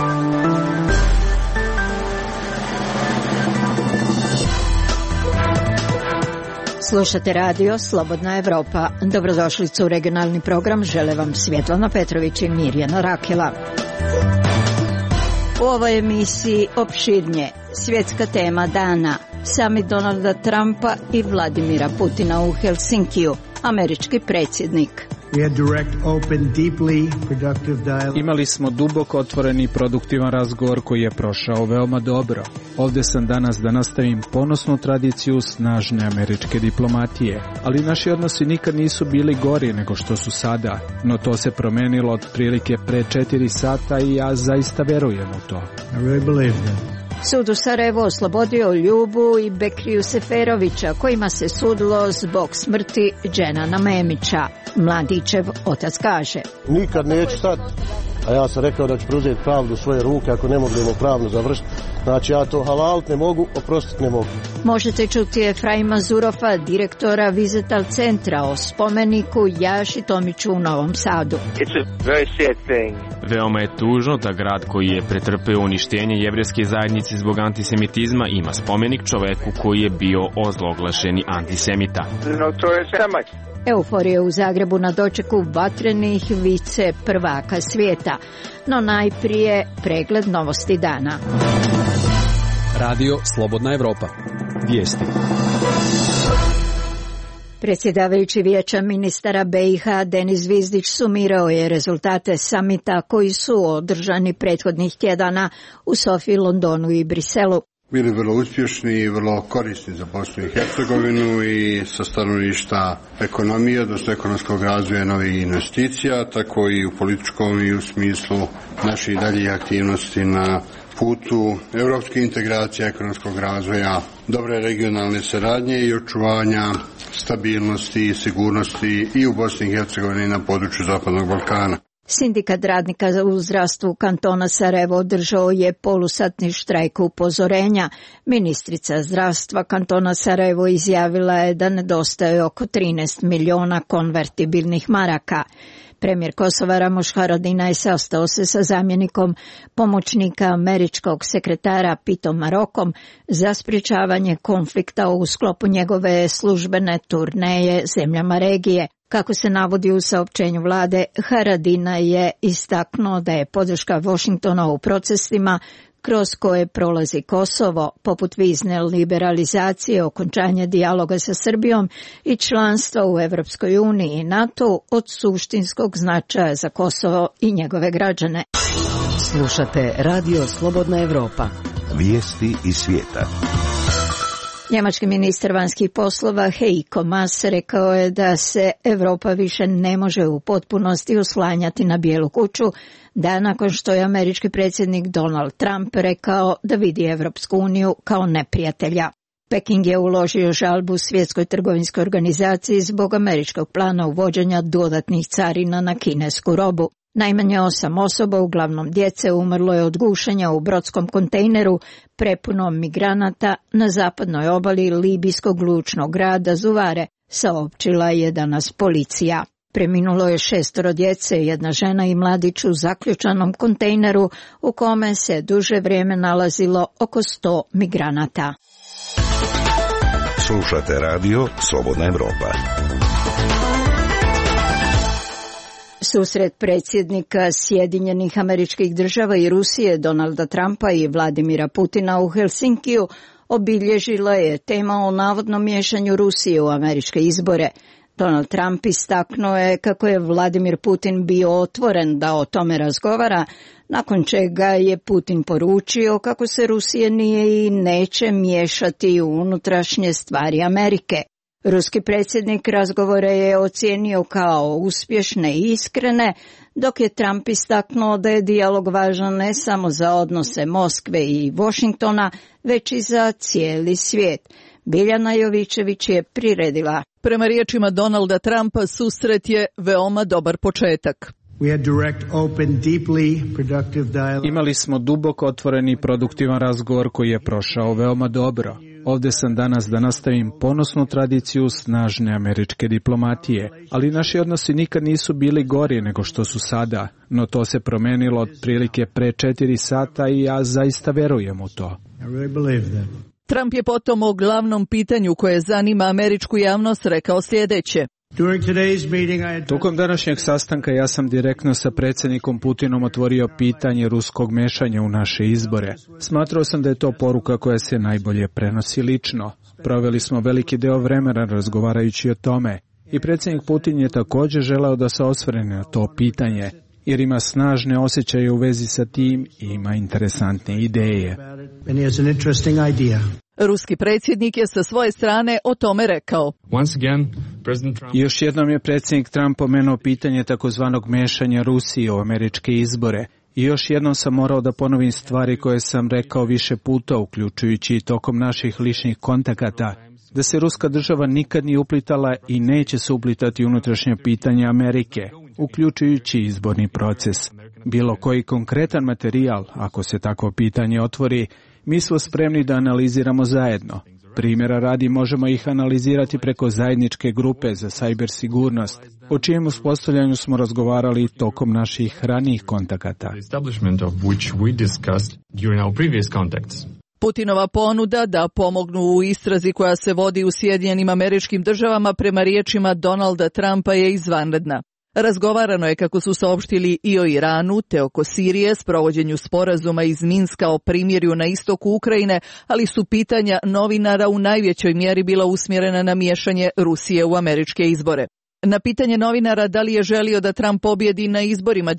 Slušate radio Slobodna Evropa. Dobrodošlicu u regionalni program žele vam Svjetlana Petrović i Mirjana Rakela. U ovoj emisiji opširnije svjetska tema dana, samit Donalda Trumpa i Vladimira Putina u Helsinkiju, američki predsjednik. Imali smo duboko otvoreni i produktivan razgovor koji je prošao veoma dobro. Ovdje sam danas da nastavim ponosnu tradiciju snažne američke diplomatije, ali naši odnosi nikad nisu bili gori nego što su sada, no to se promenilo otprilike pre 4 sata i ja zaista verujem u to. Sud u Sarajevu oslobodio Ljubu i Bekriju Seferovića, kojima se sudilo zbog smrti Dženana Memića. Mladićev otac kaže: nikad neću stati, a ja sam rekao da ću preuzeti pravdu u svoje ruke ako ne mogu pravno završiti. Znači ja to halalit ne mogu, oprostit ne mogu. Možete čuti Efraima Zurofa, direktora Vizetal centra, o spomeniku Jaši Tomiću u Novom Sadu. Veoma je tužno da grad koji je pretrpeo uništenje jevrejske zajednice zbog antisemitizma ima spomenik čoveku koji je bio ozloglašeni antisemita. Euforija u Zagrebu na dočeku vatrenih vice prvaka svijeta. No najprije pregled novosti dana. Radio Slobodna Evropa. Vijesti. Predsjedavajući Vijeća ministara BiH Denis Zvizdić sumirao je rezultate samita koji su održani prethodnih tjedana u Sofiji, Londonu i Briselu. Bili vrlo uspješni i vrlo korisni za Bosnu i Hercegovinu i sa stanovišta ekonomije, odnosno ekonomskog razvoja novih investicija, tako i u političkom i u smislu naših daljih aktivnosti na putu europske integracije, ekonomskog razvoja, dobre regionalne saradnje i očuvanja stabilnosti i sigurnosti i u Bosni i Hercegovini i na području Zapadnog Balkana. Sindikat radnika u zdravstvu kantona Sarajevo održao je polusatni štrajk upozorenja. Ministrica zdravstva kantona Sarajevo izjavila je da nedostaje oko 13 miliona konvertibilnih maraka. Premijer Kosova Ramuš Haradinaj sastao se sa zamjenikom pomoćnika američkog sekretara Pitom Marokom za sprječavanje konflikta u sklopu njegove službene turneje zemljama regije. Kako se navodi u saopćenju vlade, Haradinaj je istaknuo da je podrška Washingtona u procesima kroz koje prolazi Kosovo, poput vizne liberalizacije, okončanje dijaloga sa Srbijom i članstva u Evropskoj uniji i NATO od suštinskog značaja za Kosovo i njegove građane. Slušate Radio Slobodna Evropa. Vijesti iz svijeta. Njemački ministar vanjskih poslova Heiko Maas rekao je da se Europa više ne može u potpunosti oslanjati na Bijelu kuću, da nakon što je američki predsjednik Donald Trump rekao da vidi Evropsku uniju kao neprijatelja. Peking je uložio žalbu Svjetskoj trgovinskoj organizaciji zbog američkog plana uvođenja dodatnih carina na kinesku robu. Najmanje 8 osoba, uglavnom djece, umrlo je od gušenja u brodskom kontejneru prepunom migranata na zapadnoj obali libijskog lučnog grada Zuvare, saopćila je danas policija. Preminulo je 6 djece, 1 žena i mladić u zaključanom kontejneru u kome se duže vrijeme nalazilo oko 100 migranata. Slušate radio Slobodna Evropa. Susret predsjednika Sjedinjenih Američkih Država i Rusije Donalda Trumpa i Vladimira Putina u Helsinkiju obilježila je tema o navodnom miješanju Rusije u američke izbore. Donald Trump istaknuo je kako je Vladimir Putin bio otvoren da o tome razgovara, nakon čega je Putin poručio kako se Rusija nije i neće miješati u unutrašnje stvari Amerike. Ruski predsjednik razgovore je ocijenio kao uspješne i iskrene, dok je Trump istaknuo da je dijalog važan ne samo za odnose Moskve i Washingtona, već i za cijeli svijet. Biljana Jovićević je priredila. Prema riječima Donalda Trumpa, susret je veoma dobar početak. Imali smo duboko otvoreni i produktivan razgovor koji je prošao veoma dobro. Ovde sam danas da nastavim ponosnu tradiciju snažne američke diplomatije, ali naši odnosi nikad nisu bili gori nego što su sada, no to se promenilo otprilike pre 4 sata i ja zaista verujem u to. Trump je potom o glavnom pitanju koje zanima američku javnost rekao sljedeće. Tokom današnjeg sastanka ja sam direktno sa predsjednikom Putinom otvorio pitanje ruskog mešanja u naše izbore. Smatrao sam da je to poruka koja se najbolje prenosi lično. Proveli smo veliki deo vremena razgovarajući o tome i predsjednik Putin je također želeo da se osvrne na to pitanje, jer ima snažne osjećaje u vezi sa tim i ima interesantne ideje. Ruski predsjednik je sa svoje strane o tome rekao. Još jednom je predsjednik Trump pomenuo pitanje takozvanog mešanja Rusije u američke izbore. I još jednom sam morao da ponovim stvari koje sam rekao više puta, uključujući i tokom naših ličnih kontakata, da se ruska država nikad nije uplitala i neće se uplitati unutrašnje pitanje Amerike, uključujući izborni proces. Bilo koji konkretan materijal, ako se takvo pitanje otvori, mi smo spremni da analiziramo zajedno. Primjera radi možemo ih analizirati preko zajedničke grupe za sajber sigurnost, o čijem uspostavljanju smo razgovarali tokom naših ranijih kontakata. Putinova ponuda da pomognu u istrazi koja se vodi u Sjedinjenim Američkim Državama prema riječima Donalda Trumpa je izvanredna. Razgovarano je, kako su saopštili, i o Iranu, te oko Sirije, sprovođenju sporazuma iz Minska o primirju na istoku Ukrajine, ali su pitanja novinara u najvećoj mjeri bila usmjerena na miješanje Rusije u američke izbore. Na pitanje novinara da li je želio da Trump pobjedi na izborima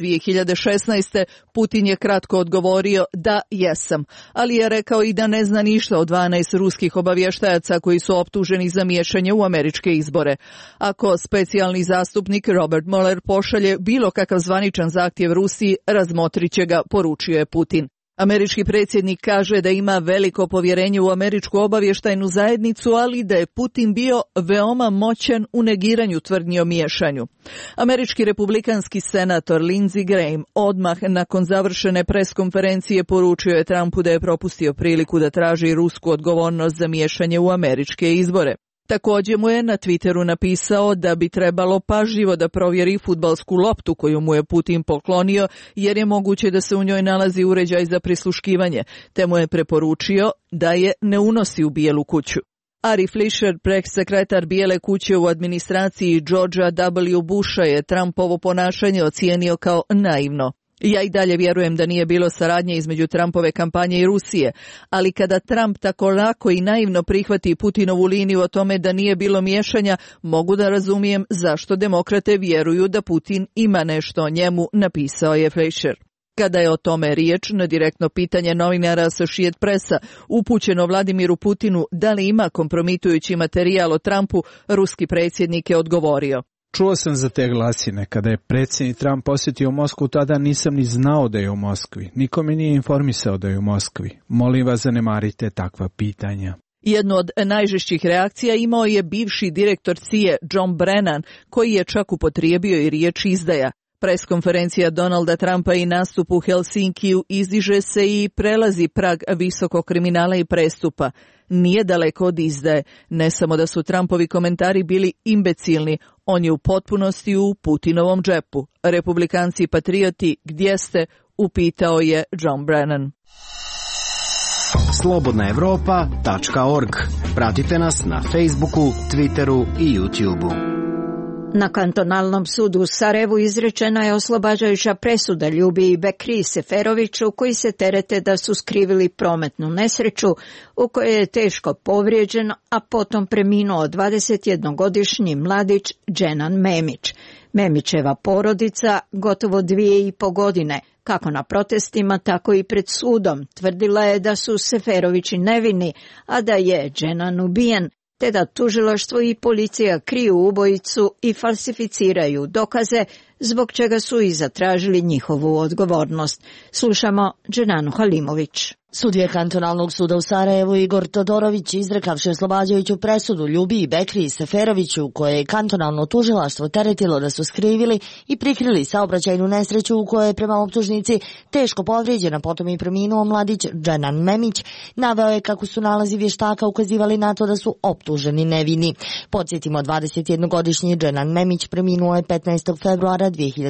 2016. Putin je kratko odgovorio da jesam, ali je rekao i da ne zna ništa o 12 ruskih obavještajaca koji su optuženi za miješanje u američke izbore. Ako specijalni zastupnik Robert Mueller pošalje bilo kakav zvaničan zahtjev Rusiji, razmotrit će ga, poručio je Putin. Američki predsjednik kaže da ima veliko povjerenje u američku obavještajnu zajednicu, ali da je Putin bio veoma moćan u negiranju tvrdnji o miješanju. Američki republikanski senator Lindsey Graham odmah nakon završene preskonferencije poručio je Trumpu da je propustio priliku da traži rusku odgovornost za miješanje u američke izbore. Također mu je na Twitteru napisao da bi trebalo pažljivo da provjeri fudbalsku loptu koju mu je Putin poklonio, jer je moguće da se u njoj nalazi uređaj za prisluškivanje, te mu je preporučio da je ne unosi u Bijelu kuću. Ari Fleischer, sekretar Bijele kuće u administraciji Georgea W. Busha, je Trumpovo ponašanje ocijenio kao naivno. Ja i dalje vjerujem da nije bilo saradnje između Trumpove kampanje i Rusije, ali kada Trump tako lako i naivno prihvati Putinovu liniju o tome da nije bilo miješanja, mogu da razumijem zašto demokrate vjeruju da Putin ima nešto o njemu, napisao je Fleischer. Kada je o tome riječ, na direktno pitanje novinara Associated Pressa upućeno Vladimiru Putinu da li ima kompromitujući materijal o Trumpu, ruski predsjednik je odgovorio. Čuo sam za te glasine. Kada je predsjednik Trump posjetio Moskvu, tada nisam ni znao da je u Moskvi. Niko me nije informisao da je u Moskvi. Molim vas, zanemarite takva pitanja. Jednu od najžešćih reakcija imao je bivši direktor CIA John Brennan, koji je čak upotrijebio i riječ izdaja. Preskonferencija Donalda Trumpa i nastup u Helsinkiju izdiže se i prelazi prag visokog kriminala i prestupa. Nije daleko od izdaje. Ne samo da su Trumpovi komentari bili imbecilni, on je u potpunosti u Putinovom džepu. Republikanci i patrioti, gdje ste? Upitao je John Brennan. Slobodnaevropa.org. Pratite nas na Facebooku, Twitteru i YouTubeu. Na kantonalnom sudu u Sarajevu izrečena je oslobađajuća presuda Ljubiji Bekri Seferoviću, koji se terete da su skrivili prometnu nesreću u kojoj je teško povrijeđen, a potom preminuo 21-godišnji mladić Dženan Memić. Memićeva porodica gotovo 2,5 godine, kako na protestima, tako i pred sudom, tvrdila je da su Seferovići nevini, a da je Dženan ubijen, te da tužilaštvo i policija kriju ubojicu i falsificiraju dokaze zbog čega su i zatražili njihovu odgovornost. Slušamo Dženanu Halimović. Sudija kantonalnog suda u Sarajevu Igor Todorović, izrekavši oslobađajuću presudu Ljubiji Bekri i Seferoviću, koje je kantonalno tužilaštvo teretilo da su skrivili i prikrili saobraćajnu nesreću u kojoj je prema optužnici teško povrijeđena, potom i preminuo mladić Dženan Memić, naveo je kako su nalazi vještaka ukazivali na to da su optuženi nevini. Podsjetimo, 21-godišnji Dženan Memić preminuo je 15. februara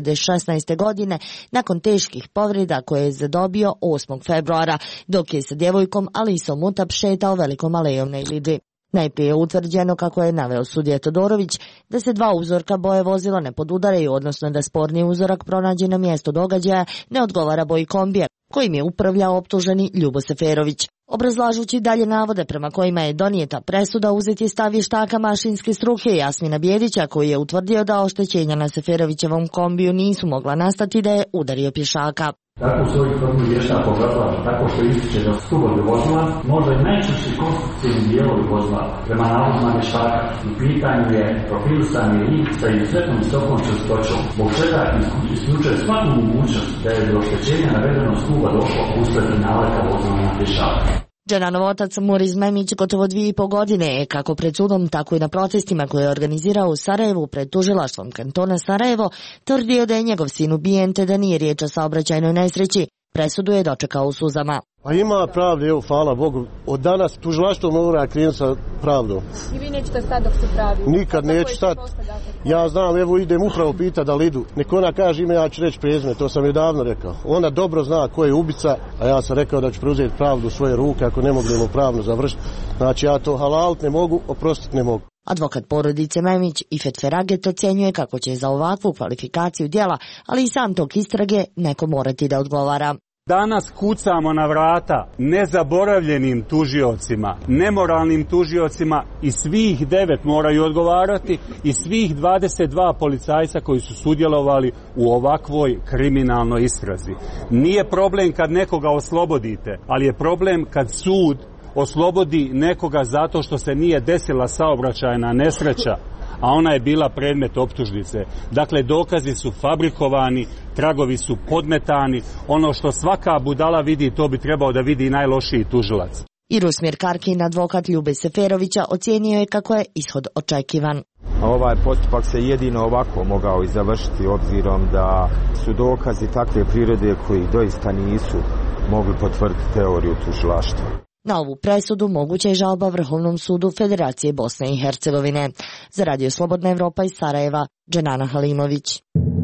2016. godine nakon teških povreda koje je zadobio 8. februara, dok je sa djevojkom Alisom Mutab šetao velikom alejom na Ilidži. Najprije je utvrđeno, kako je naveo sudija Todorović, da se dva uzorka boje vozila ne podudaraju, odnosno da sporni uzorak pronađen na mjesto događaja ne odgovara boji kombija, kojim je upravljao optuženi Ljubo Seferović. Obrazlažući dalje navode prema kojima je donijeta presuda, uzet je stav vještaka mašinske struke Jasmina Bijedića, koji je utvrdio da oštećenja na Seferovićevom kombiju nisu mogla nastati, da je udario pješaka. Tako svoj tvrdnju vještak obrazlaže tako što ističe da stubovi vozila, možda i najčešći konstrukcijni dijelovi vozila, prema navodima vještaka, u pitanju je profilisani lik sa izuzetnom visokom čvrstoćom, zbog čega isključuje svaku mogućnost da je do oštećenja navedenog stuba došlo usled naleta vozila na pješaka. Dženanov otac Muriz Memić gotovo 2,5 godine je, kako pred sudom, tako i na protestima koje je organizirao u Sarajevu pred tužilaštvom kantona Sarajevo, tvrdio da je njegov sin ubijen te da nije riječ o saobraćajnoj nesreći. Presudu je dočekao u suzama. A ima pravde, evo, hvala Bogu. Od danas tužilaštvo mora krenuti sa pravdom. I vi nećete stati dok se pravi? Nikad neću stati. Ja znam, evo idem upravo pitati da li idu. Nek ona kaže ime, ja ću reći prezime, to sam je davno rekao. Ona dobro zna ko je ubica, a ja sam rekao da ću preuzeti pravdu u svoje ruke ako ne mogu pravno završiti. Znači ja to halalit ne mogu, oprostiti ne mogu. Advokat porodice Memić Ifet Feraget ocjenjuje kako će za ovakvu kvalifikaciju djela, ali i sam tok istrage, neko morati da odgovara. Danas kucamo na vrata nezaboravljenim tužiocima, nemoralnim tužiocima, i svih 9 moraju odgovarati, i svih 22 policajca koji su sudjelovali u ovakvoj kriminalnoj istrazi. Nije problem kad nekoga oslobodite, ali je problem kad sud oslobodi nekoga zato što se nije desila saobraćajna nesreća, a ona je bila predmet optužnice. Dakle, dokazi su fabrikovani, tragovi su podmetani, ono što svaka budala vidi, to bi trebao da vidi i najlošiji tužilac. I Rusmir Karkin, advokat Ljube Seferovića, ocijenio je kako je ishod očekivan. Ovaj postupak se jedino ovako mogao i završiti, obzirom da su dokazi takve prirode koji doista nisu mogli potvrditi teoriju tužilaštva. Na ovu presudu moguća je žalba Vrhovnom sudu Federacije Bosne i Hercegovine. Za Radio Slobodna Evropa iz Sarajeva, Dženana Halimović.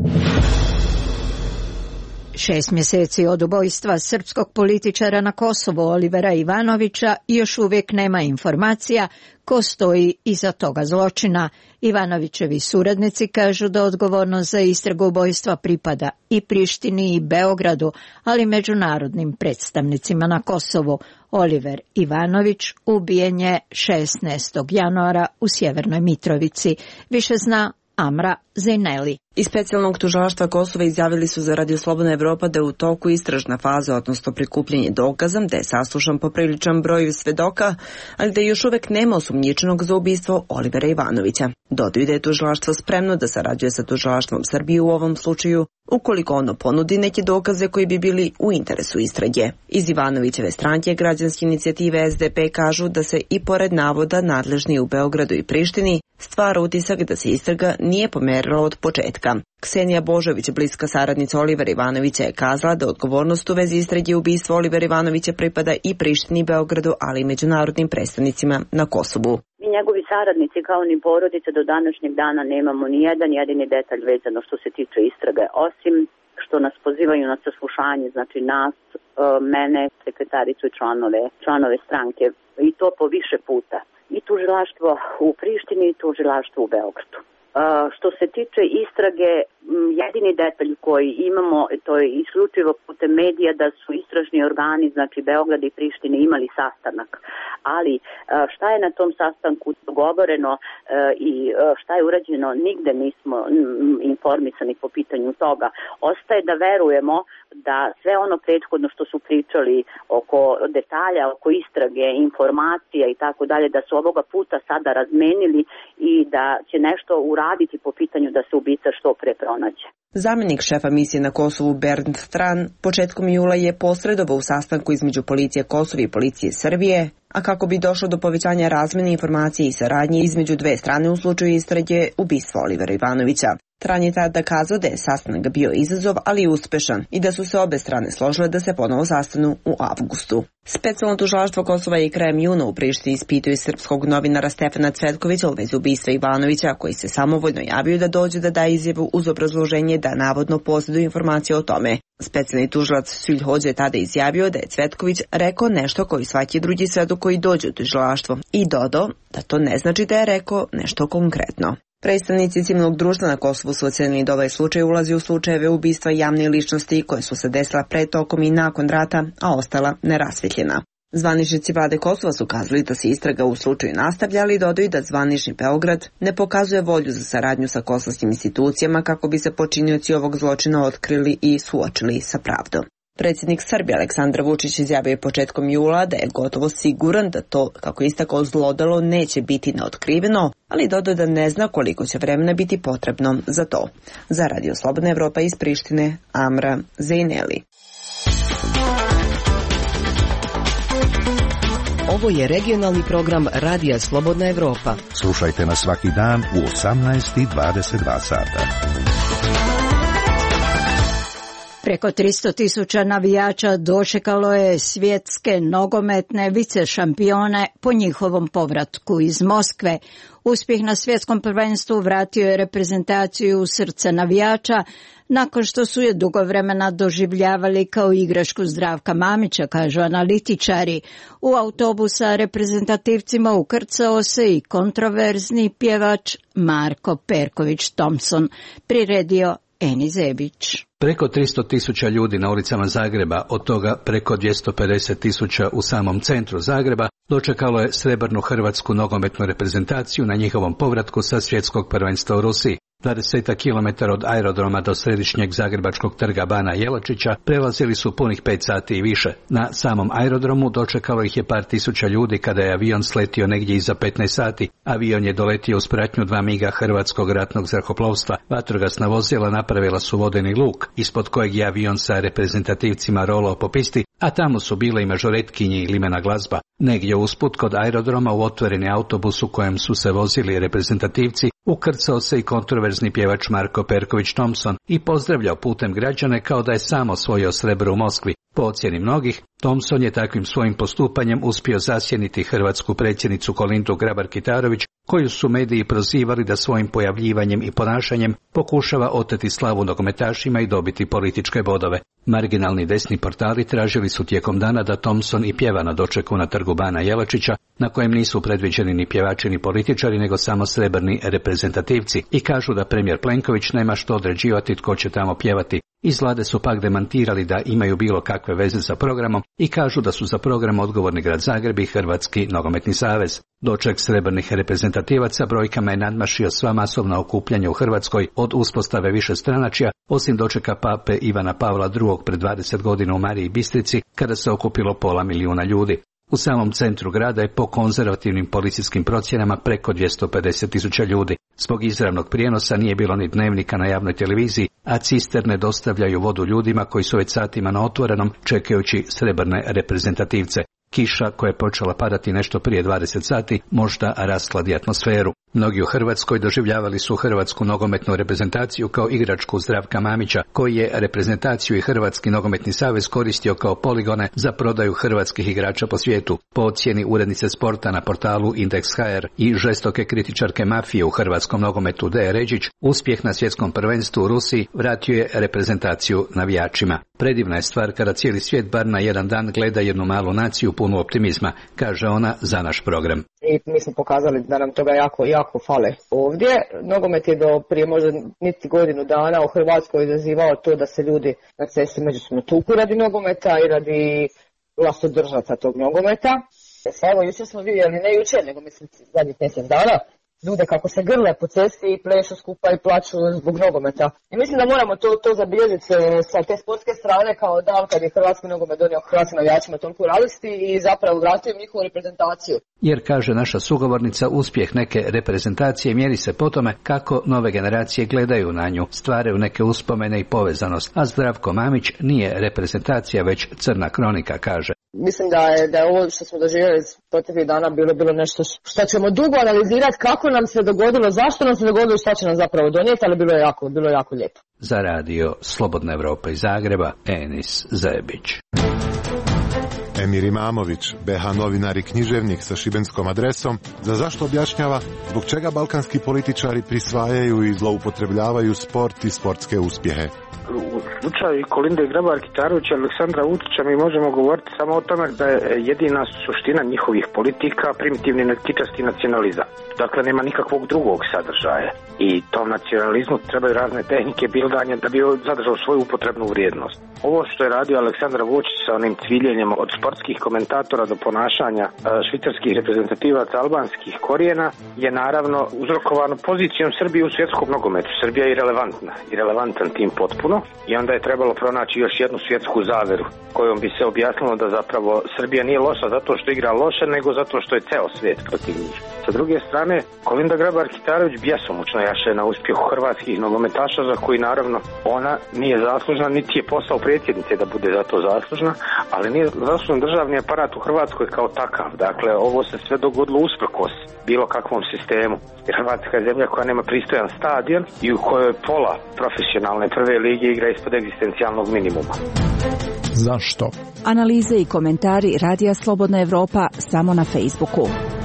6 mjeseci od ubojstva srpskog političara na Kosovu Olivera Ivanovića još uvijek nema informacija ko stoji iza toga zločina. Ivanovićevi suradnici kažu da odgovornost za istragu ubojstva pripada i Prištini i Beogradu, ali međunarodnim predstavnicima na Kosovu. Oliver Ivanović ubijen je 16. januara u Sjevernoj Mitrovici. Više zna Amra Zejneli. Iz specijalnog tužilaštva Kosova izjavili su za Radio Slobodna Evropa da je u toku istražna faza, odnosno prikupljanje dokaza, da je saslušan popriličan broj svedoka, ali da još uvek nema osumnjičenog za ubistvo Olivera Ivanovića. Dodaju da je tužilaštvo spremno da sarađuje sa tužilaštvom Srbije u ovom slučaju, ukoliko ono ponudi neke dokaze koji bi bili u interesu istrage. Iz Ivanovićeve stranke Građanske inicijative SDP kažu da se i pored navoda nadležni u Beogradu i Prištini stvara utisak da se istraga nije pomerila od početka. Ksenija Božović, bliska saradnica Olivera Ivanovića, je kazala da odgovornost u vezi istrage ubistva Olivera Ivanovića pripada i Prištini, Beogradu, ali i međunarodnim predstavnicima na Kosovu. Mi njegovi saradnici kao ni porodice do današnjeg dana nemamo ni jedan jedini detalj vezano što se tiče istrage, osim što nas pozivaju na saslušanje, znači nas, mene, sekretaricu i članove stranke, i to po više puta. I tužilaštvo u Prištini i tužilaštvo u Beogradu. Što se tiče istrage, jedini detalj koji imamo, to je isključivo putem medija, da su istražni organi, znači Beograd i Prištine, imali sastanak. Ali šta je na tom sastanku dogovoreno i šta je urađeno, nigde nismo informisani po pitanju toga. Ostaje da verujemo da sve ono prethodno što su pričali oko detalja, oko istrage, informacija i tako dalje, da su ovoga puta sada razmenili i da će nešto uraditi po pitanju da se ubica što pre pronađe. Zamjenik šefa misije na Kosovu Bernd Stran početkom jula je posredovao u sastanku između policije Kosova i policije Srbije, a kako bi došlo do povećanja razmene informacije i saradnje između dve strane u slučaju istrage ubistva Olivera Ivanovića. Tran je tada kazao da je sastanak bio izazov, ali i uspešan i da su se obe strane složile da se ponovo sastanu u avgustu. Specijalno tužilaštvo Kosova je krajem juna u Prištini ispituje srpskog novinara Stefana Cvetkovića u vezi ubistva Ivanovića, koji se samovoljno javio da dođe da daje izjavu uz obrazloženje da navodno posjeduje informacije o tome. Specijalni tužilac Sülj Hođa je tada izjavio da je Cvetković rekao nešto koji svaki drugi svedok koji dođe u tužilaštvo i dodao da to ne znači da je rekao nešto konkretno. Predstavnici civilnog društva na Kosovu su ocenili da ovaj slučaj ulazi u slučajeve ubistva javne ličnosti koje su se desila pred, tokom i nakon rata, a ostala nerasvetljena. Zvaničnici vlade Kosova su kazali da se istraga u slučaju nastavlja, ali dodaju da zvanični Beograd ne pokazuje volju za saradnju sa kosovskim institucijama kako bi se počinioci ovog zločina otkrili i suočili sa pravdom. Predsjednik Srbije Aleksandar Vučić izjavio je početkom jula da je gotovo siguran da to, kako istakao, zlodelo neće biti neotkriveno, ali dodao da ne zna koliko će vremena biti potrebno za to. Za Radio Slobodna Evropa iz Prištine, Amra Zejneli. Ovo je regionalni program Radija Slobodna Evropa. Slušajte nas svaki dan u 18:22 sata. Preko 300.000 navijača dočekalo je svjetske nogometne vicešampione po njihovom povratku iz Moskve. Uspjeh na svjetskom prvenstvu vratio je reprezentaciju u srce navijača nakon što su je dugo vremena doživljavali kao igračku Zdravka Mamića, kažu analitičari. U autobus sa reprezentativcima ukrcao se i kontroverzni pjevač Marko Perković Thompson, priredio Eni Zebić. Preko 300.000 ljudi na ulicama Zagreba, od toga preko 250.000 u samom centru Zagreba, dočekalo je srebrnu hrvatsku nogometnu reprezentaciju na njihovom povratku sa svjetskog prvenstva u Rusiji. 20 km od aerodroma do središnjeg zagrebačkog trga Bana Jelačića prelazili su punih 5 sati i više. Na samom aerodromu dočekalo ih je par tisuća ljudi kada je avion sletio negdje iza 15 sati. Avion je doletio uz pratnju 2 miga hrvatskog ratnog zrakoplovstva. Vatrogasna vozila napravila su vodeni luk, ispod kojeg je avion sa reprezentativcima rolao po pisti, a tamo su bile i mažoretkinje i limena glazba. Negdje usput kod aerodroma u otvoreni autobus u kojem su se vozili reprezentativci ukrcao se i kontroverzni pjevač Marko Perković Thompson i pozdravljao putem građane kao da je sam osvojio srebro u Moskvi. Po ocjeni mnogih, Thompson je takvim svojim postupanjem uspio zasjeniti hrvatsku predsjednicu Kolindu Grabar-Kitarović, koju su mediji prozivali da svojim pojavljivanjem i ponašanjem pokušava oteti slavu nogometašima i dobiti političke bodove. Marginalni desni portali tražili su tijekom dana da Thompson i pjeva na dočeku na trgu Bana Jelačića, na kojem nisu predviđeni ni pjevači ni političari, nego samo srebrni reprezentativci, i kažu da premijer Plenković nema što određivati tko će tamo pjevati. Iz vlade su pak demantirali da imaju bilo kakve veze sa programom i kažu da su za program odgovorni Grad Zagreb i Hrvatski nogometni savez. Doček srebrnih reprezentativaca brojkama je nadmašio sva masovna okupljanja u Hrvatskoj od uspostave višestranačja, osim dočeka pape Ivana Pavla II pred 20 godina u Mariji Bistrici, kada se okupilo 500.000 ljudi. U samom centru grada je po konzervativnim policijskim procjenama preko 250.000 ljudi. Zbog izravnog prijenosa nije bilo ni dnevnika na javnoj televiziji, a cisterne dostavljaju vodu ljudima koji su već satima na otvorenom čekajući srebrne reprezentativce. Kiša, koja je počela padati nešto prije 20 sati, možda raskladi atmosferu. Mnogi u Hrvatskoj doživljavali su hrvatsku nogometnu reprezentaciju kao igračku Zdravka Mamića, koji je reprezentaciju i Hrvatski nogometni savez koristio kao poligone za prodaju hrvatskih igrača po svijetu. Po ocjeni urednice sporta na portalu Index.hr i žestoke kritičarke mafije u hrvatskom nogometu Deje Ređić, uspjeh na svjetskom prvenstvu u Rusiji vratio je reprezentaciju navijačima. Predivna je stvar kada cijeli svijet bar na jedan dan gleda jednu malu naciju punu optimizma, kaže ona za naš program. I mi smo pokazali da nam toga jako fale ovdje. Nogomet je do prije možda niti godinu dana u Hrvatskoj izazivao to da se ljudi na cesti međusobno tuku radi nogometa i radi vlastodržaca tog nogometa. Evo, jučer smo vidjeli, ne jučer, nego mislim zadnjih mjesec dana, ljude kako se grle po cesti i plešu skupa i plaću zbog nogometa. I mislim da moramo to zabilježiti sa te sportske strane kao dan kad je hrvatski nogomet donio hrvatskim navijačima toliko radosti i zapravo vratio njihovu reprezentaciju. Jer, kaže naša sugovornica, uspjeh neke reprezentacije mjeri se po tome kako nove generacije gledaju na nju, stvaraju neke uspomene i povezanost, a Zdravko Mamić nije reprezentacija, već crna kronika, kaže. Mislim da je ovo što smo doživjeli proteklih dana bilo nešto što ćemo dugo analizirati kako nam se dogodilo, zašto nam se dogodilo i šta će nam zapravo donijeti, ali bilo je jako lijepo. Za radio Slobodna Evropa iz Zagreba, Enis Zebić. Emir Imamović, BH novinar i književnik sa šibenskom adresom, za zašto objašnjava zbog čega balkanski političari prisvajaju i zloupotrebljavaju sport i sportske uspjehe. U slučaju Kolinde Grabar-Kitarovića i Aleksandra Vučića mi možemo govoriti samo o tome da je jedina suština njihovih politika primitivni kičasti nacionalizam. Dakle, nema nikakvog drugog sadržaja i tom nacionalizmu trebaju razne tehnike bildanja da bi zadržao svoju upotrebnu vrijednost. Ovo što je radio Aleksandar Vučić sa onim cviljenjem od sportskih komentatora do ponašanja švicarskih reprezentativaca albanskih korijena je naravno uzrokovano pozicijom Srbije u svjetskom nogometu. Srbija je irelevantan tim potpuno i onda je trebalo pronaći još jednu svjetsku zaveru kojom bi se objasnilo da zapravo Srbija nije loša zato što igra loše, nego zato što je ceo svijet protiv njih. Sa druge strane, Kolinda Grabar-Kitarović bjesomučno jaše na uspjehu hrvatskih nogometaša za koji naravno ona nije zaslužna, niti je posao predsjednice da bude za to zaslužna, ali nije zaslužan državni aparat u Hrvatskoj kao takav. Dakle, ovo se sve dogodilo usprkos bilo kakvom sistemu. Jer Hrvatska je zemlja koja nema pristojan stadion i u kojoj pola profesionalne prve lige igra ispod egzistencijalnog minimuma. Zašto? Analize i komentari Radija Slobodna Evropa samo na Facebooku.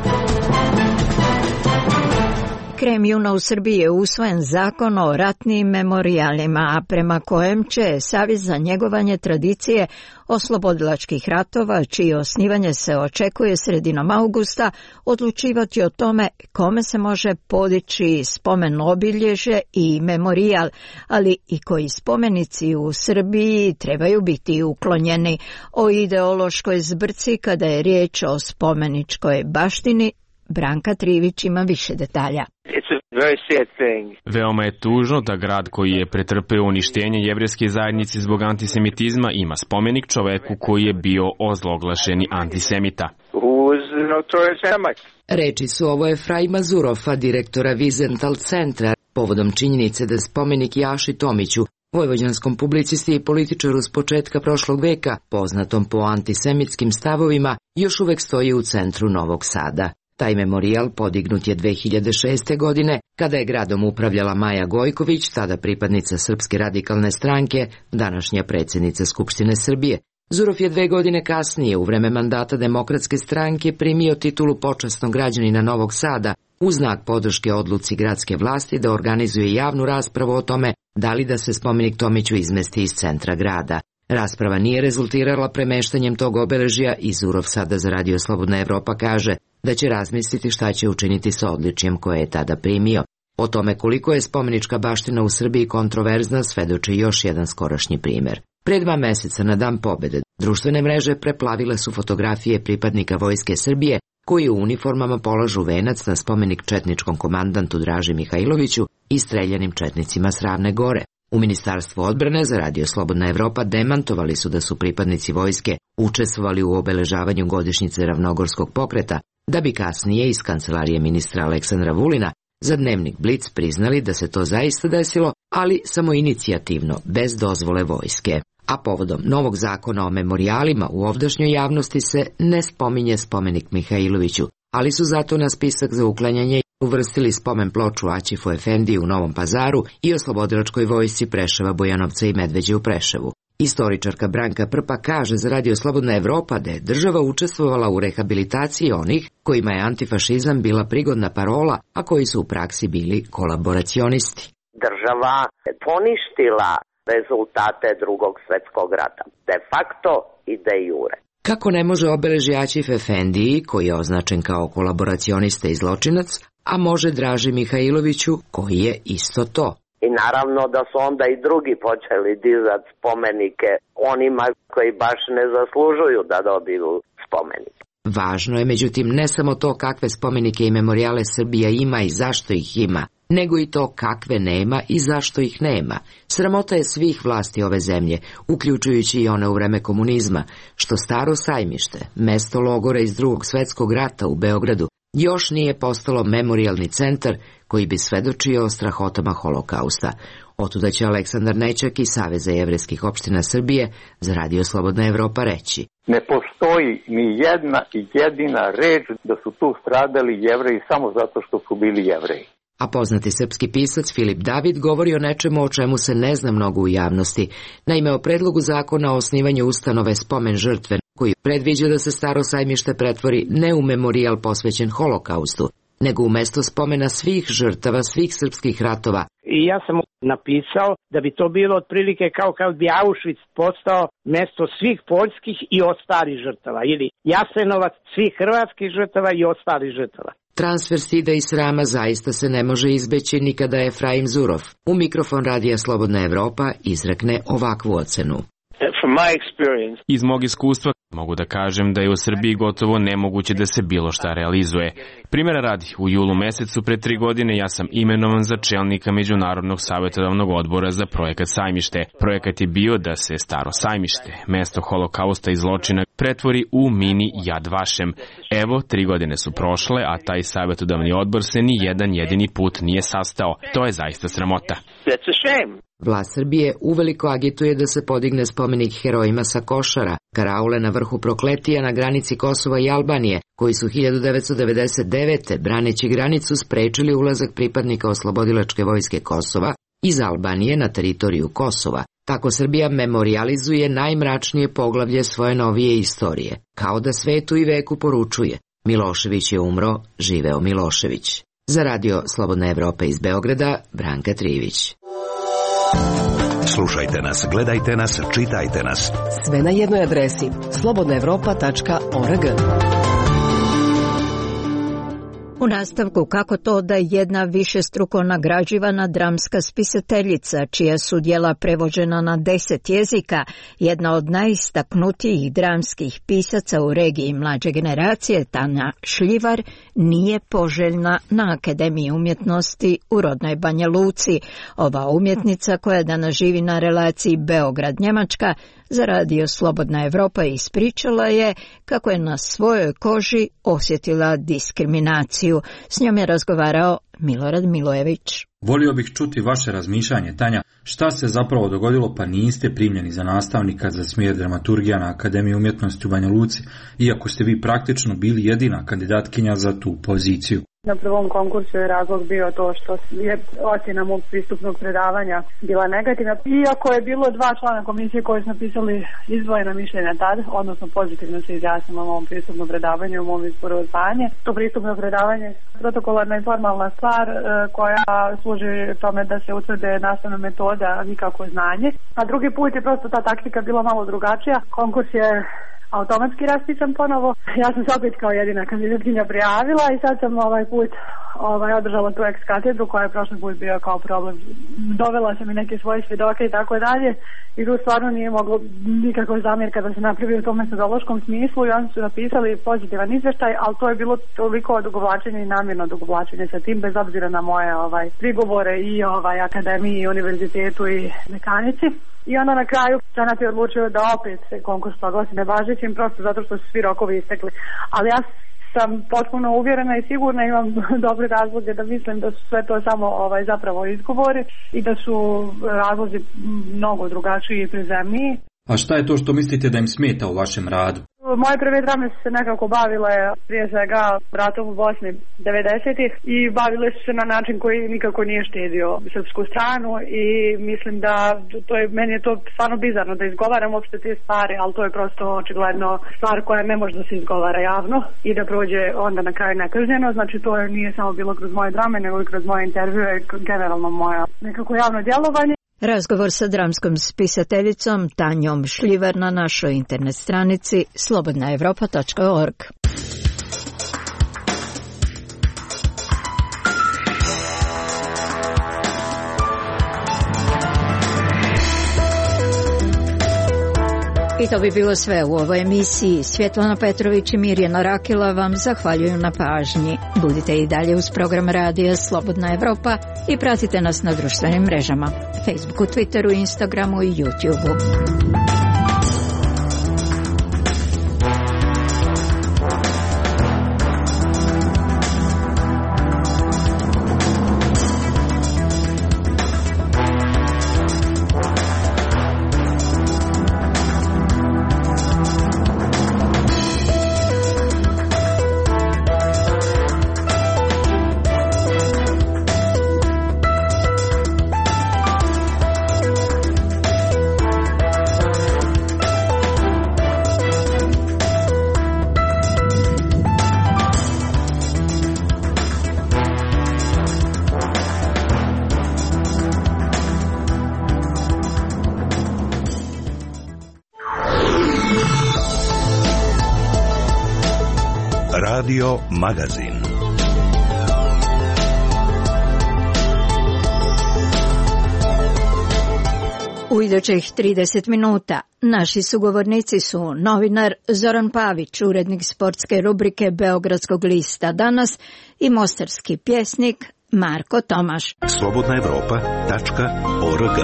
Krajem juna u Srbiji je usvojen zakon o ratnim memorijalima, a prema kojem će Savez za njegovanje tradicije oslobodilačkih ratova, čije osnivanje se očekuje sredinom augusta, odlučivati o tome kome se može podići spomen obilježje i memorijal, ali i koji spomenici u Srbiji trebaju biti uklonjeni. O ideološkoj zbrci kada je riječ o spomeničkoj baštini, Branka Trivić ima više detalja. Veoma je tužno da grad koji je pretrpeo uništenje jevrejske zajednice zbog antisemitizma ima spomenik čoveku koji je bio ozloglašeni antisemita. Reči su ovo Efraima Zurofa, direktora Wiesenthal centra, povodom činjenice da spomenik Jaši Tomiću, vojvođanskom publicisti i političaru s početka prošlog veka, poznatom po antisemitskim stavovima, još uvek stoji u centru Novog Sada. Taj memorijal podignut je 2006. godine, kada je gradom upravljala Maja Gojković, tada pripadnica Srpske radikalne stranke, današnja predsjednica Skupštine Srbije. Zurov je 2 godine kasnije, u vreme mandata Demokratske stranke, primio titulu počasnog građanina Novog Sada, u znak podrške odluci gradske vlasti da organizuje javnu raspravu o tome da li da se spomenik Tomiću izmesti iz centra grada. Rasprava nije rezultirala premeštanjem tog obeležja i Zurov sada za Radio Slobodna Evropa kaže da će razmisliti šta će učiniti sa odličjem koje je tada primio. O tome koliko je spomenička baština u Srbiji kontroverzna svedoči još jedan skorašnji primjer. Pre 2 meseca na Dan pobjede društvene mreže preplavile su fotografije pripadnika Vojske Srbije koji u uniformama polažu venac na spomenik četničkom komandantu Draži Mihajloviću i streljanim četnicima s Ravne Gore. U Ministarstvu odbrane za Radio Slobodna Evropa demantovali su da su pripadnici vojske učestvovali u obeležavanju godišnjice Ravnogorskog pokreta, da bi kasnije iz kancelarije ministra Aleksandra Vulina za dnevnik Blic priznali da se to zaista desilo, ali samoinicijativno, bez dozvole vojske. A povodom novog zakona o memorijalima u ovdašnjoj javnosti se ne spominje spomenik Mihajloviću, ali su zato na spisak za uklanjanje uvrstili spomen ploču Aćifu Efendiji u Novom Pazaru i oslobodilačkoj vojsci Preševa, Bojanovca i Medveđe u Preševu. Istoričarka Branka Prpa kaže za Radio Slobodna Evropa da je država učestvovala u rehabilitaciji onih kojima je antifašizam bila prigodna parola, a koji su u praksi bili kolaboracionisti. Država je poništila rezultate Drugog svjetskog rata, de facto i de jure. Kako ne može obeležiti Aćif Efendiji, koji je označen kao kolaboracionista i zločinac, a može Draži Mihajloviću, koji je isto to. I naravno da su onda i drugi počeli dizati spomenike onima koji baš ne zaslužuju da dobiju spomenik. Važno je, međutim, ne samo to kakve spomenike i memorijale Srbija ima i zašto ih ima, nego i to kakve nema i zašto ih nema. Sramota je svih vlasti ove zemlje, uključujući i one u vreme komunizma, što Staro sajmište, mesto logora iz Drugog svetskog rata u Beogradu, još nije postalo memorijalni centar koji bi svedočio o strahotama holokausta. Otuda će Aleksandar Nećak iz Saveza jevrejskih opština Srbije za Radio Slobodna Evropa reći: ne postoji ni jedna i jedina reč da su tu stradali Jevreji samo zato što su bili Jevreji. A poznati srpski pisac Filip David govori o nečemu o čemu se ne zna mnogo u javnosti. Naime, o predlogu zakona o osnivanju ustanove Spomen žrtve, koji predviđa da se Staro sajmište pretvori ne u memorijal posvećen holokaustu, nego u mesto spomena svih žrtava, svih srpskih ratova. I ja sam napisao da bi to bilo otprilike kao kad bi Auschwitz postao mesto svih poljskih i ostalih žrtava, ili Jasenovac svih hrvatskih žrtava i ostalih žrtava. Transfer stida i srama zaista se ne može izbeći ni kada Efraim Zurov u mikrofon Radija Slobodna Evropa izrekne ovakvu ocenu. Iz mog iskustva mogu da kažem da je u Srbiji gotovo nemoguće da se bilo šta realizuje. Primjera radi, u julu mesecu pre 3 godine ja sam imenovan za čelnika Međunarodnog savjetodavnog odbora za projekat Sajmište. Projekat je bio da se Staro sajmište, mesto holokausta i zločina, pretvori u mini Yad Vashem. Evo, 3 godine su prošle, a taj savjetodavni odbor se ni jedan jedini put nije sastao. To je zaista sramota. Vlast Srbije uveliko agituje da se podigne spomenik herojima sa Košara, karaule na vrhu Prokletija na granici Kosova i Albanije, koji su 1999. braneći granicu sprečili ulazak pripadnika oslobodilačke vojske Kosova iz Albanije na teritoriju Kosova. Tako Srbija memorijalizuje najmračnije poglavlje svoje novije istorije, kao da svetu i veku poručuje: Milošević je umro, živeo Milošević. Za Radio Slobodna Evropa iz Beograda, Branka Trivić. Slušajte nas, gledajte nas, čitajte nas. Sve na jednoj adresi slobodnaevropa.org. U nastavku kako to da jedna višestruko nagrađivana dramska spisateljica, čija su djela prevođena na 10 jezika, jedna od najistaknutijih dramskih pisaca u regiji mlađe generacije, Tanja Šljivar, nije poželjna na Akademiji umjetnosti u rodnoj Banja Luci. Ova umjetnica, koja danas živi na relaciji Beograd-Njemačka, za Radio Slobodna Evropa ispričala je kako je na svojoj koži osjetila diskriminaciju. S njom je razgovarao Milorad Milojević. Volio bih čuti vaše razmišljanje, Tanja. Šta se zapravo dogodilo pa niste primljeni za nastavnika za smjer dramaturgija na Akademiji umjetnosti u Banja Luci, iako ste vi praktično bili jedina kandidatkinja za tu poziciju? Na prvom konkursu je razlog bio to što je ocjena mog pristupnog predavanja bila negativna. Iako je bilo 2 člana komisije koji su napisali izdvojena mišljenja tad, odnosno pozitivno se izjasnilo o mom pristupnom predavanju, o mom izboru zvanje. To pristupno predavanje je protokolarna i formalna stvar koja služi tome da se utvrde nastavna metoda, a nikako znanje. A drugi put je prosto ta taktika bila malo drugačija. Konkurs je automatski raspisan ponovo. Ja sam se opet kao jedina kandidatkinja prijavila i sad sam ovaj put održala tu ex katedru koja je prošli put bio kao problem. Dovela sam i neke svoje svjedoke i tako dalje i tu stvarno nije moglo nikakva zamjerka da se napravi u tom metodološkom smislu i oni su napisali pozitivan izvještaj, ali to je bilo toliko odugovlačenje i namjerno odugovlačenje sa tim, bez obzira na moje prigovore i akademiji, i univerzitetu i mekanici. I onda na kraju senat je odlučio da opet se konkurs proglasi nevažećim, prosto zato što su svi rokovi istekli. Ali ja sam potpuno uvjerena i sigurna, imam dobre razloge da mislim da su sve to samo zapravo izgovori i da su razlozi mnogo drugačiji i prizemniji. A šta je to što mislite da im smeta u vašem radu? Moje prve drame su se nekako bavile prije svega ratom u Bosni 90-ih i bavile su se na način koji nikako nije štedio srpsku stranu i mislim da meni je to stvarno bizarno da izgovaram uopšte te stvari, ali to je prosto očigledno stvar koja ne može da se izgovara javno i da prođe onda na kraju nekažnjeno. Znači to nije samo bilo kroz moje drame, nego i kroz moje intervjue i generalno moje nekako javno djelovanje. Razgovor sa dramskom spisateljicom Tanjom Šljivar na našoj internet stranici slobodnaevropa.org. I to bi bilo sve u ovoj emisiji. Svjetlana Petrović i Mirjana Rakila vam zahvaljuju na pažnji. Budite i dalje uz program radija Slobodna Evropa i pratite nas na društvenim mrežama, Facebooku, Twitteru, Instagramu i YouTubeu. Radio Magazin. U idućih 30 minuta naši sugovornici su novinar Zoran Pavić, urednik sportske rubrike Beogradskog lista Danas i mostarski pjesnik Marko Tomaš. slobodnaevropa.org.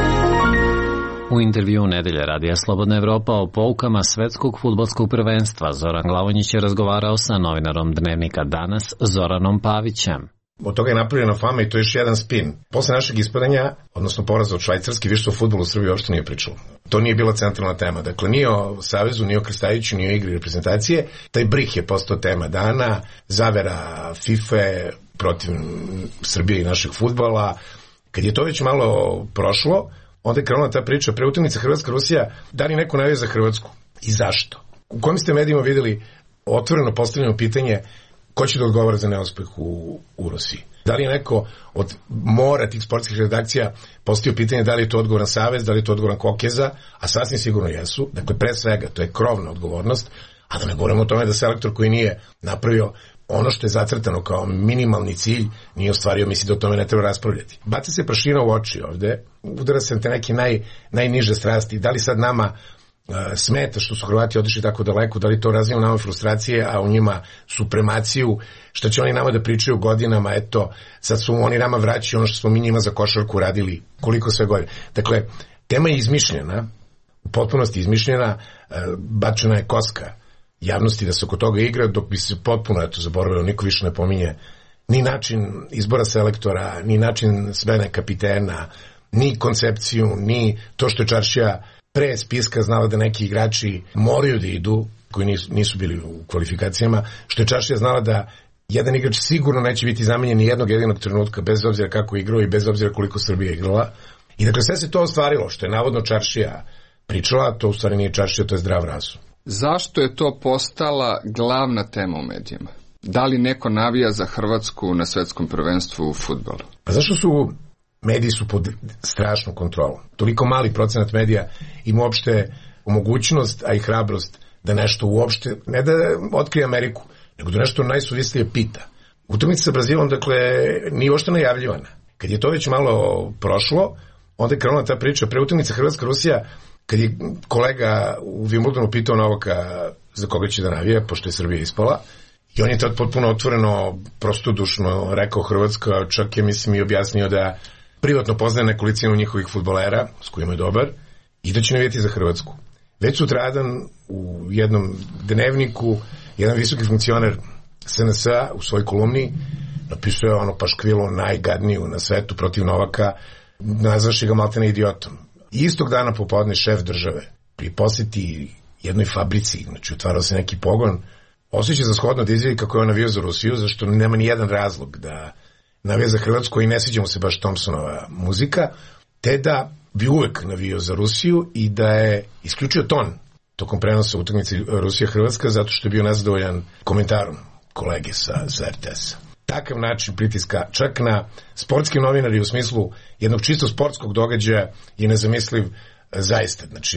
U intervjuu Nedelje radija Slobodna Evropa o poukama svetskog fudbalskog prvenstva Zoran Glavonjić je razgovarao sa novinarom Dnevnika Danas Zoranom Pavićem. Od toga je napravljena fama i to je još jedan spin. Posle našeg ispadanja, odnosno poraza od Švajcarske, više o fudbalu u Srbiji uopšte nije pričalo. To nije bila centralna tema. Dakle, nije o Savezu, nije o Krstajiću, nije o igri reprezentacije. Taj brih je postao tema dana, zavera FIFA protiv Srbije i našeg fudbala. Kad je to već malo prošlo, onda je krenula ta priča pre utakmice Hrvatska-Rusija, da li neko navija za Hrvatsku i zašto? U kojim ste medijima videli otvoreno postavljeno pitanje ko će da odgovara za neuspeh u Rusiji? Da li je neko od mora tih sportskih redakcija postavio pitanje da li je to odgovoran Savez, da li je to odgovoran Kokeza, a sasvim sigurno jesu. Dakle, pre svega, to je krovna odgovornost, a da ne govorimo o tome da selektor koji nije napravio ono što je zacrtano kao minimalni cilj nije ostvario, misli da o tome ne treba raspravljati. Baca se prašina u oči ovde, udara se na te neke najniže strasti. Da li sad nama smeta što su Hrvati otišli tako daleko, da li to razvija u nama frustracije, a u njima supremaciju, što će oni nama da pričaju godinama, eto, sad su oni nama vraćaju ono što smo mi njima za košarku radili koliko sve godina. Dakle, tema je izmišljena, u potpunosti izmišljena, bačena je koska javnosti da se oko toga igra, dok bi se potpuno zaboravilo, niko više ne pominje ni način izbora selektora, ni način smene kapitena, ni koncepciju, ni to što je Čaršija pre spiska znala da neki igrači moraju da idu, koji nisu bili u kvalifikacijama, što je Čaršija znala da jedan igrač sigurno neće biti zamenjen ni jednog jedinog trenutka, bez obzira kako je igrao i bez obzira koliko Srbija igrala. I dakle sve se to ostvarilo, što je navodno Čaršija pričala, to u stvari nije Čaršija, to je zdrav razum. Zašto je to postala glavna tema u medijima? Da li neko navija za Hrvatsku na svetskom prvenstvu u fudbalu? Pa zašto su mediji su pod strašnom kontrolom? Toliko mali procenat medija ima uopšte mogućnost, a i hrabrost da nešto uopšte, ne da otkrije Ameriku, nego da nešto najsuvislije pita. Utakmica sa Brazilom, dakle, nije uopšte najavljivana. Kad je to već malo prošlo, onda je krenula ta priča pre utakmice Hrvatska-Rusija, kad je kolega u Wimbledonu pitao Novaka za koga će da navija, pošto je Srbija ispala, i on je tad potpuno otvoreno, prostodušno rekao Hrvatska, čak je, mislim, i objasnio da privatno poznaje nekolicinu njihovih fudbalera, s kojima je dobar, i da će navijati za Hrvatsku. Već sutradan u jednom dnevniku, jedan visoki funkcioner SNS-a u svojoj kolumni napisao je ono paškvilu najgadniju na svetu protiv Novaka, nazvaši ga maltene idiotom. Istog dana popodne šef države pri posjeti jednoj fabrici, znači otvarao se neki pogon, osjeća za shodno da izjavi kako je on navio za Rusiju, zašto nema ni jedan razlog da navija za Hrvatsku i ne sviđa mu se baš Thompsonova muzika, te da bi uvek navio za Rusiju i da je isključio ton tokom prenosa utakmice Rusija-Hrvatska zato što je bio nezadovoljan komentarom kolege sa RTS-a. Takav način pritiska čak na sportski novinari u smislu jednog čisto sportskog događaja je nezamisliv zaista, znači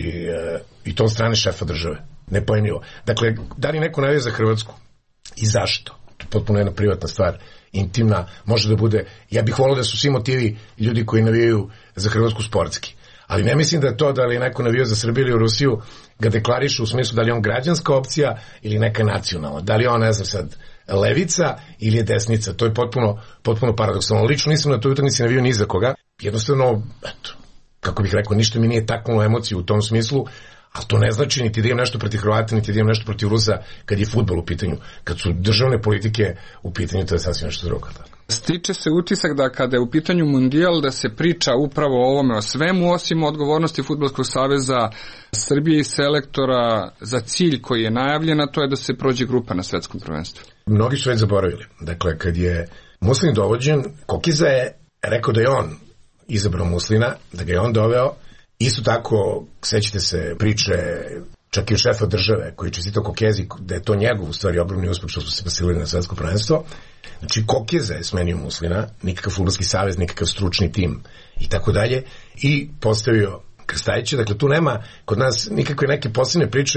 i to od strane šefa države, nepojmljivo. Dakle, da li neko navija za Hrvatsku i zašto? To je potpuno jedna privatna stvar, intimna, može da bude, ja bih volio da su svi motivi ljudi koji navijaju za Hrvatsku sportski, Ali ne mislim da to da li neko navio za Srbiju ili u Rusiju ga deklariše u smislu da li on građanska opcija ili neka nacionalna. Da li on, ne znam sad, levica ili je desnica. To je potpuno paradoksalno. Lično nisam na toj utakmici navio ni za koga. Jednostavno, eto, kako bih rekao, ništa mi nije taknulo emociju u tom smislu, ali to ne znači niti da imam nešto protiv Hrvata, niti da imam nešto protiv Rusa kad je fudbal u pitanju. Kad su državne politike u pitanju, to je sasvim nešto drugo. Stiče se utisak da kada je u pitanju mundijal da se priča upravo o ovome, o svemu osim odgovornosti Fudbalskog saveza Srbije i selektora za cilj koji je najavljen, a to je da se prođe grupa na svetskom prvenstvu. Mnogi su već zaboravili. Dakle, kad je Muslin dovođen, Kokiza je rekao da je on izabrao Muslina, da ga je on doveo. Isto tako, sećate se priče čak i šefa države koji je čestitao Kokezi da je to njegov u stvari ogromni uspeh što su se pasirali na svetsko prvenstvo. Znači Kokeza je smenio Muslina, nikakav fudbalski savez, nikakav stručni tim i tako dalje, i postavio Krstajića. Dakle, tu nema kod nas nikakve neke posebne priče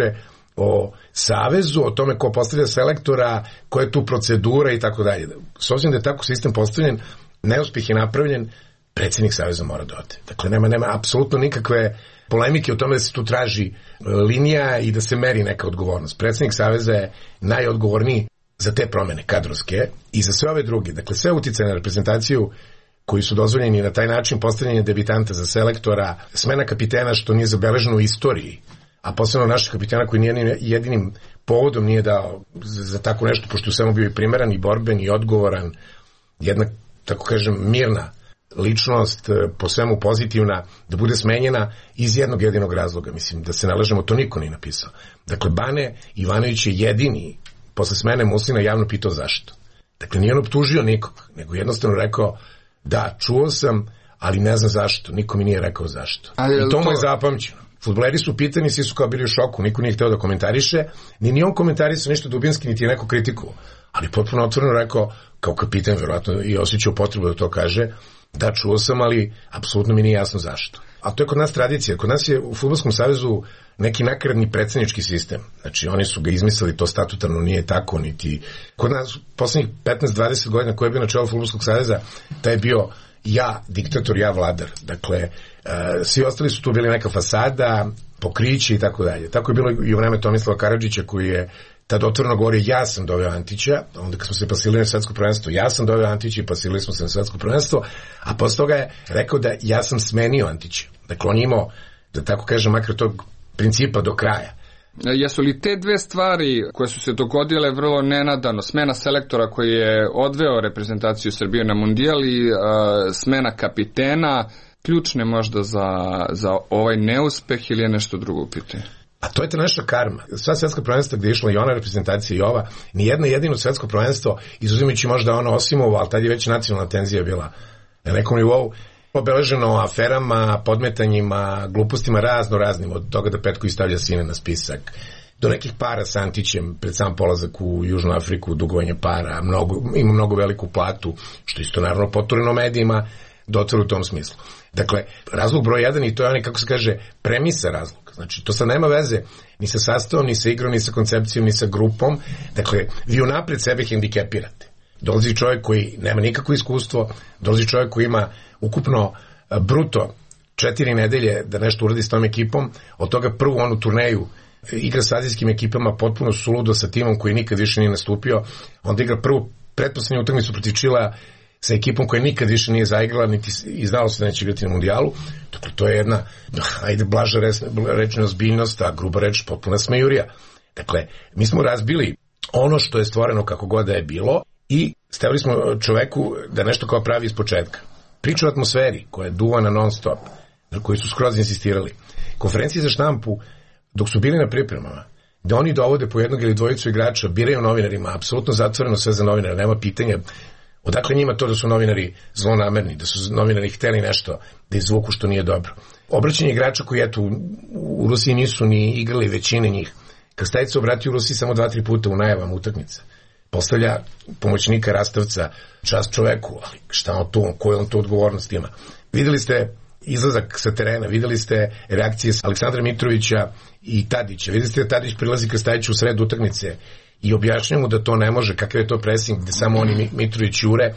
o savezu, o tome ko postavlja selektora, koja je tu procedura i tako dalje. S obzirom da je tako sistem postavljen, neuspjeh je napravljen, predsjednik saveza mora da ode. Dakle, nema apsolutno nikakve polemike o tome da se tu traži linija i da se meri neka odgovornost. Predsjednik saveza je najodgovorniji za te promjene kadrovske i za sve ove druge. Dakle, sve uticaje na reprezentaciju koji su dozvoljeni na taj način, postavljanje debitanta za selektora, smena kapitena što nije zabeleženo u istoriji, a posebno naših kapitena koji nije jedinim povodom nije dao za tako nešto, pošto je samo bio i primeran i borben i odgovoran, jedna, tako kažem, mirna ličnost, po svemu pozitivna, da bude smenjena iz jednog jedinog razloga. Mislim, da se ne lažemo, to niko nije napisao. Dakle, Bane Ivanović je jedini posle smene Muslina javno pitao zašto. Dakle, nije on optužio nikog, nego jednostavno rekao da, čuo sam, ali ne znam zašto. Niko mi nije rekao zašto. I to mu je zapamćeno. Fudbaleri su pitani, svi su kao bili u šoku, niko nije hteo da komentariše, ni on komentarisao ništa dubinski, niti je neko kritiku, ali potpuno otvoreno rekao, kao kapitan, verovatno i osjećao potrebu da to kaže, da, čuo sam, ali apsolutno mi nije jasno zašto. A to je kod nas tradicija. Kod nas je u Fudbalskom savezu neki nakaradni predsjednički sistem. Znači, oni su ga izmislili, to statutarno nije tako, niti... Kod nas, poslednjih 15-20 godina koji je bio na čelu Fudbalskog saveza, taj je bio ja diktator, ja vladar. Dakle, svi ostali su tu bili neka fasada, pokriće i tako dalje. Tako je bilo i u vreme Tomislava Karadžića, koji je tad otvoreno govorio, ja sam doveo Antića, onda kad smo se pasili na svetsko prvenstvo, ja sam doveo Antića i pasili smo se na svetsko prvenstvo, a posle toga je rekao da ja sam smenio Antića. Dakle, on je imao, da tako kažem, makar tog principa do kraja. Jesu li te dve stvari koje su se dogodile vrlo nenadano, smena selektora koji je odveo reprezentaciju Srbije na mundijal i smena kapitena, ključne možda za ovaj neuspeh ili je nešto drugo u pitanju? A to je ta naša karma. Sva svetska prvenstva gdje je išla i ona reprezentacija i ova, nijedno jedino svetsko prvenstvo, izuzimajući možda ono Osimovo, ali tad je već nacionalna tenzija bila na nekom nivou, obeleženo aferama, podmetanjima, glupostima raznim, od toga da Petković stavlja sine na spisak, do nekih para sa Antićem pred sam polazak u Južnu Afriku, dugovanje para, ima mnogo veliku platu, što isto naravno potureno medijima, dotvore u tom smislu. Dakle, razlog broj 1, i to je onaj, kako se kaže, premisa razloga. Znači, to sad nema veze ni sa sastavom, ni sa igrom, ni sa koncepcijom, ni sa grupom. Dakle, vi unapred sebe hendikepirate. Dolazi čovjek koji nema nikakvo iskustvo, dolazi čovjek koji ima ukupno bruto 4 nedelje da nešto uradi s tom ekipom, od toga prvu onu turneju igra s azijskim ekipama potpuno suludo sa timom koji nikad više nije nastupio, onda igra prvu pretposlednju utakmicu protiv Čilea sa ekipom koja nikad više nije zaigrala, niti i znalo se da neće igrati na mundijalu. Dakle, to je jedna, ajde, blaža reč neozbiljnost, a gruba reč potpuna smejurija. Dakle, mi smo razbili ono što je stvoreno kako god da je bilo i stavili smo čoveku da nešto kao pravi iz početka. Priča o atmosferi koja je duvana non stop, na koji su skroz insistirali. Konferencije za štampu, dok su bili na pripremama, da oni dovode po jednog ili dvojicu igrača, biraju novinarima, apsolutno zatvoreno sve za novinara, nema pitanja odakle njima to da su novinari zlonamerni, da su novinari hteli nešto da izvuku što nije dobro. Obraćanje igrača koji, eto, u Rusiji nisu ni igrali većine njih. Krstajić se obratio u Rusiji samo 2-3 puta u najavama utakmice. Postavlja pomoćnika Rastavca, čast čoveku, ali šta on tu, koju on tu odgovornost ima. Videli ste izlazak sa terena, videli ste reakcije Aleksandra Mitrovića i Tadića, videli ste da Tadić prilazi Krstajiću u sred utakmice i objašnjaju mu da to ne može, kakav je to pressing, gde samo oni Mitrović jure.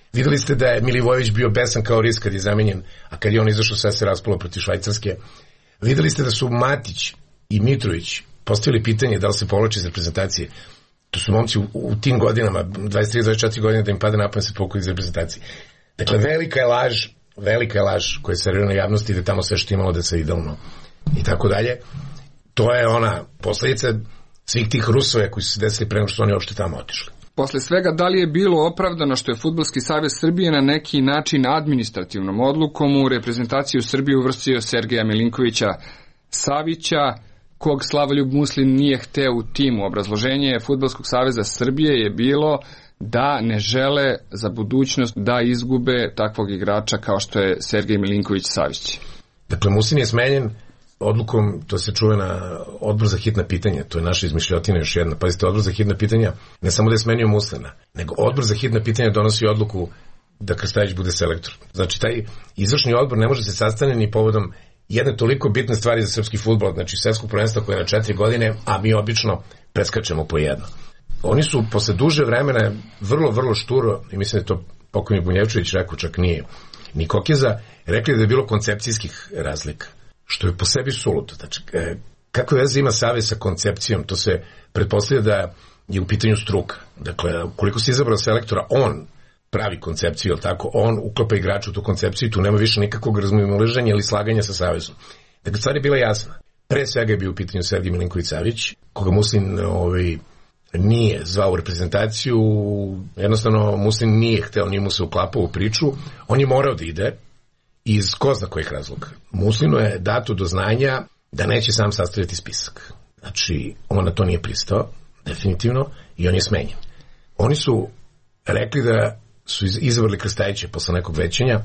Videli ste da je Milivojević bio besan kao ris kad je zamenjen, a kad je on izašao sve se raspalo protiv Švajcarske. Videli ste da su Matić i Mitrović postavili pitanje da li se povlače iz reprezentacije. To su momci u tim godinama, 23-24 godine, da im pada napamet se povuku iz reprezentacije. Dakle, velika je laž koja je servirana javnosti, da tamo sve što imalo da se idealno i tako dalje. To je ona posljedica svih tih Rusova koji su se desili pre nego što oni uopšte tamo otišli. Posle svega, da li je bilo opravdano što je Fudbalski savez Srbije na neki način administrativnom odlukom u reprezentaciju Srbije uvrstio Sergeja Milinkovića Savića, kog Slavoljub Muslin nije hteo u timu? Obrazloženje Fudbalskog saveza Srbije je bilo da ne žele za budućnost da izgube takvog igrača kao što je Sergej Milinković Savić. Dakle, Muslin je smenjen odlukom, to se čuje na odbor za hitna pitanja, to je naša izmišljotina još jedna. Pazite, odbor za hitna pitanja ne samo da je smenio Muslina, nego odbor za hitna pitanja donosi odluku da Krstajić bude selektor. Znači, taj izvršni odbor ne može se sastati ni povodom jedne toliko bitne stvari za srpski fudbal, znači svetskog prvenstva koje je na 4 godine, a mi obično preskačemo po jedno. Oni su posle duže vremena vrlo šturo, i mislim da je to pokojni Bunjevčević rekao, čak nije ni Kokeza, rekli da je bilo koncepcijskih razlika, što je po sebi suludo. Znači, kakve veze ima savez sa koncepcijom? To se pretpostavlja da je u pitanju struka. Dakle, koliko se izabrao selektora, on pravi koncepciju, tako, on uklapa igrača u tu koncepciju i tu nema više nikakvog razmimoilaženja ili slaganja sa savezom. Dakle, stvar je bila jasna. Pre svega je bio u pitanju Sergej Milinković Savić, koga Muslin nije zvao u reprezentaciju, jednostavno Muslin nije hteo, nije mu se uklapao u priču, on je morao da ide iz ko zna kojih razloga. Muslinu je dato do znanja da neće sam sastavljati spisak. Znači, on na to nije pristao, definitivno, i on je smenjen. Oni su rekli da su izabrali Krstajića posle nekog većanja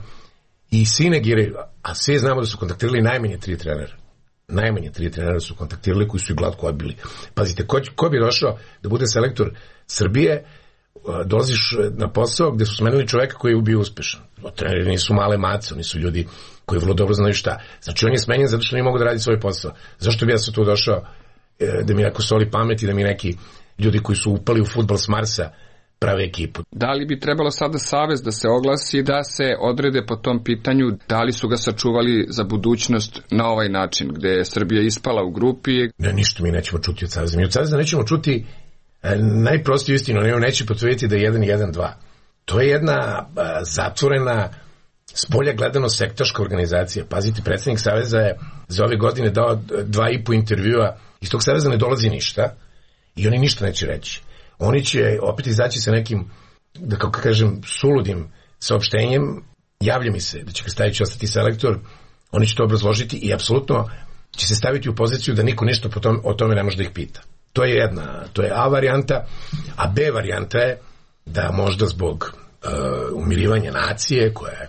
i svi negiraju, a svi znamo da su kontaktirali najmanje 3 trenera. Najmanje 3 trenera su kontaktirali koji su i glatko odbili. Pazite, ko bi došao da bude selektor Srbije, dolaziš na posao gde su smenili čoveka koji je bio uspešan. Treneri nisu male mace, oni su ljudi koji vrlo dobro znaju šta. Znači, on je smenjen zato što nije mogu da radi svoj posao. Zašto bi ja sad tu došao da mi neko soli pamet i da mi neki ljudi koji su upali u fudbal s Marsa prave ekipu? Da li bi trebalo sada savez da se oglasi, da se odrede po tom pitanju, da li su ga sačuvali za budućnost na ovaj način, gde je Srbija ispala u grupi? Ne, ništa mi nećemo čuti od saveza. Mi od saveza nećemo čuti najprostiju istinu, neće potvrditi da je 1-1-2. To je jedna zatvorena, spolja gledano sektaška organizacija. Pazite, predsjednik saveza je za ove godine dao 2,5 intervjua, iz tog saveza ne dolazi ništa i oni ništa neće reći. Oni će opet izaći sa nekim, da kako kažem, suludim saopštenjem, javlja mi se da će Krstajić ostati selektor, oni će to obrazložiti i apsolutno će se staviti u poziciju da niko ništa o tome ne može da ih pita. To je jedna, to je A varijanta, a B varijanta je da možda zbog umirivanja nacije, koja je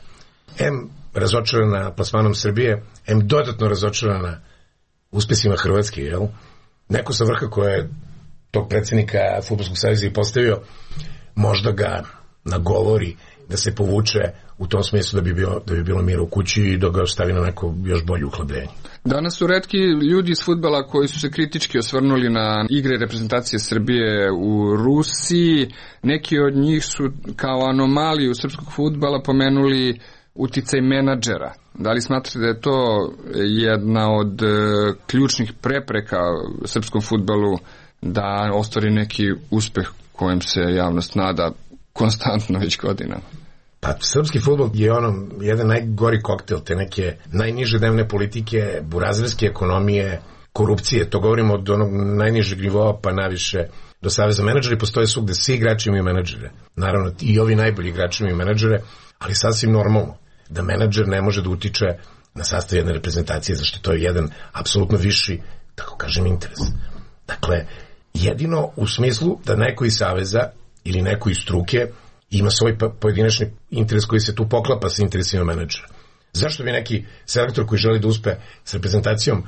M razočarana plasmanom Srbije, M dodatno razočarana uspesima Hrvatske, jel? Neko sa vrha koja je tog predsjednika Fudbalskog saveza i postavio, možda ga nagovori da se povuče u tom smislu da bi bilo mira u kući i da ga ostavi na neko još bolje uhlabljenje. Danas su retki ljudi iz fudbala koji su se kritički osvrnuli na igre reprezentacije Srbije u Rusiji. Neki od njih su kao anomaliju srpskog fudbala pomenuli uticaj menadžera. Da li smatrate da je to jedna od ključnih prepreka srpskom fudbalu da ostvari neki uspeh kojem se javnost nada konstantno već godinama? Pa, srpski fudbal je jedan najgori koktel te neke najniže dnevne politike, burazerske ekonomije, korupcije. To govorimo od onog najnižeg nivoa pa naviše do saveza. Menadžeri postoje svugde, svi igrači imaju menadžere. Naravno, i ovi najbolji igrači imaju menadžere, ali sasvim normalno da menadžer ne može da utiče na sastav jedne reprezentacije, zašto to je jedan apsolutno viši, tako kažem, interes. Dakle, jedino u smislu da neko iz saveza ili neko iz struke ima svoj pojedinačni interes koji se tu poklapa sa interesima menadžera. Zašto bi neki selektor koji želi da uspe s reprezentacijom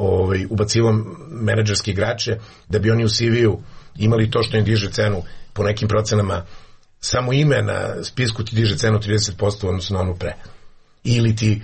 ubacivo menadžerske igrače, da bi oni u CV-u imali to što im diže cenu po nekim procenama, samo ime na spisku ti diže cenu 30% odnosno na onu pre. Ili ti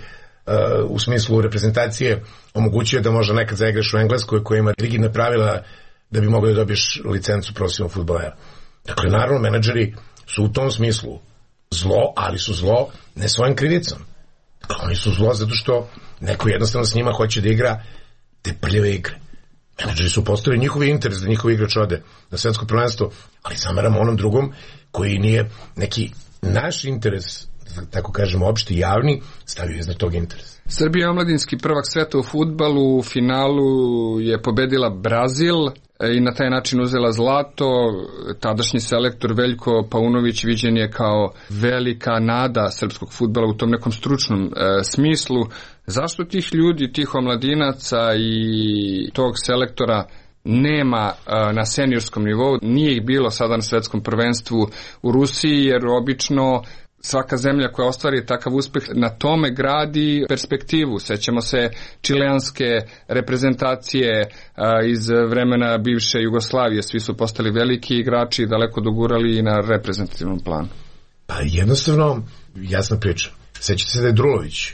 u smislu reprezentacije omogućuje da možda nekad zaigraš u Engleskoj koja ima rigidne pravila da bi mogao da dobiješ licencu profesionalnog fudbalera. Dakle, naravno, menadžeri su u tom smislu zlo, ali su zlo ne svojim krivicom. Dakle, oni su zlo zato što neko jednostavno s njima hoće da igra te prljave igre. Menadžeri su postavili njihovi interes da njihov igrač ode na svetsko prvenstvo, ali zameramo onom drugom koji nije neki naš interes, tako kažemo, opšti javni, stavio iznad tog interesa. Srbija je omladinski prvak sveta u fudbalu, u finalu je pobedila Brazil i na taj način uzela zlato. Tadašnji selektor Veljko Paunović viđen je kao velika nada srpskog fudbala u tom nekom stručnom smislu. Zašto tih ljudi, tih omladinaca i tog selektora nema na seniorskom nivou? Nije ih bilo sada na svetskom prvenstvu u Rusiji, jer obično svaka zemlja koja ostvari takav uspeh na tome gradi perspektivu. Sećamo se čileanske reprezentacije iz vremena bivše Jugoslavije. Svi su postali veliki igrači i daleko dogurali i na reprezentativnom planu. Pa jednostavno, jasna priča. Sećate se da je Drulović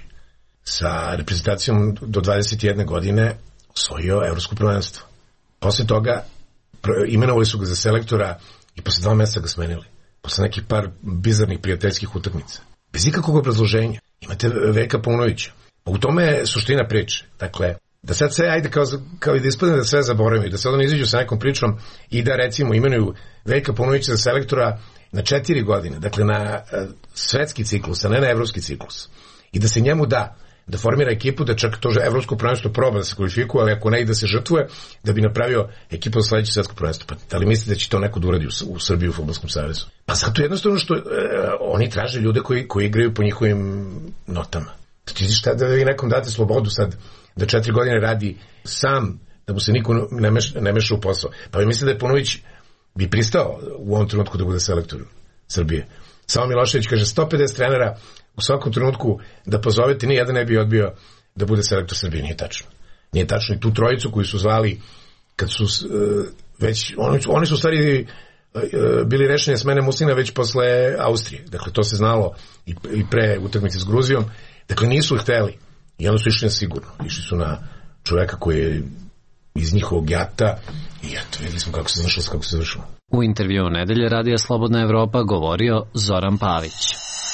sa reprezentacijom do 21 godine osvojio evropsko prvenstvo. Posle toga imenovali su ga za selektora i posle 2 meseca ga smenili. Posle nekih par bizarnih prijateljskih utakmica. Bez ikakvog obrazloženja. Imate Veljka Paunovića. U tome je suština priče. Dakle, da sad sve, ajde kao i da ispadne da sve zaboravimo, da sad oni izađu sa nekom pričom i da recimo imenuju Veljka Paunovića za selektora na 4 godine. Dakle, na svetski ciklus, a ne na evropski ciklus. I da se njemu da formira ekipu, da čak to evropsko prvenstvo proba da se kvalifikuje, ali ako ne i da se žrtvuje, da bi napravio ekipu za sledeće svetsko prvenstvo. Pa da li mislite da će to neko da uradi u Srbiji u Fudbalskom savezu? Pa zato jednostavno što oni traže ljude koji igraju po njihovim notama. Da vi nekom date slobodu sad da 4 godine radi sam, da mu se niko ne meša u posao. Pa vi mislite da je Paunović bi pristao u ovom trenutku da bude selektor Srbije? Samo Milošević kaže 150 trenera u svakom trenutku da pozovete, ni jedan ne bi odbio da bude selektor Srbije. Nije tačno. Nije tačno. I tu trojicu koju su zvali kad su već, oni su u stvari bili rešeni smene Muslina već posle Austrije. Dakle, to se znalo i pre utakmice s Gruzijom. Dakle, nisu hteli. I onda su išli na sigurno. Išli su na čoveka koji je iz njihovog jata i eto, videli smo kako se završilo. U intervju nedelje Radija Slobodna Evropa govorio Zoran Pavić.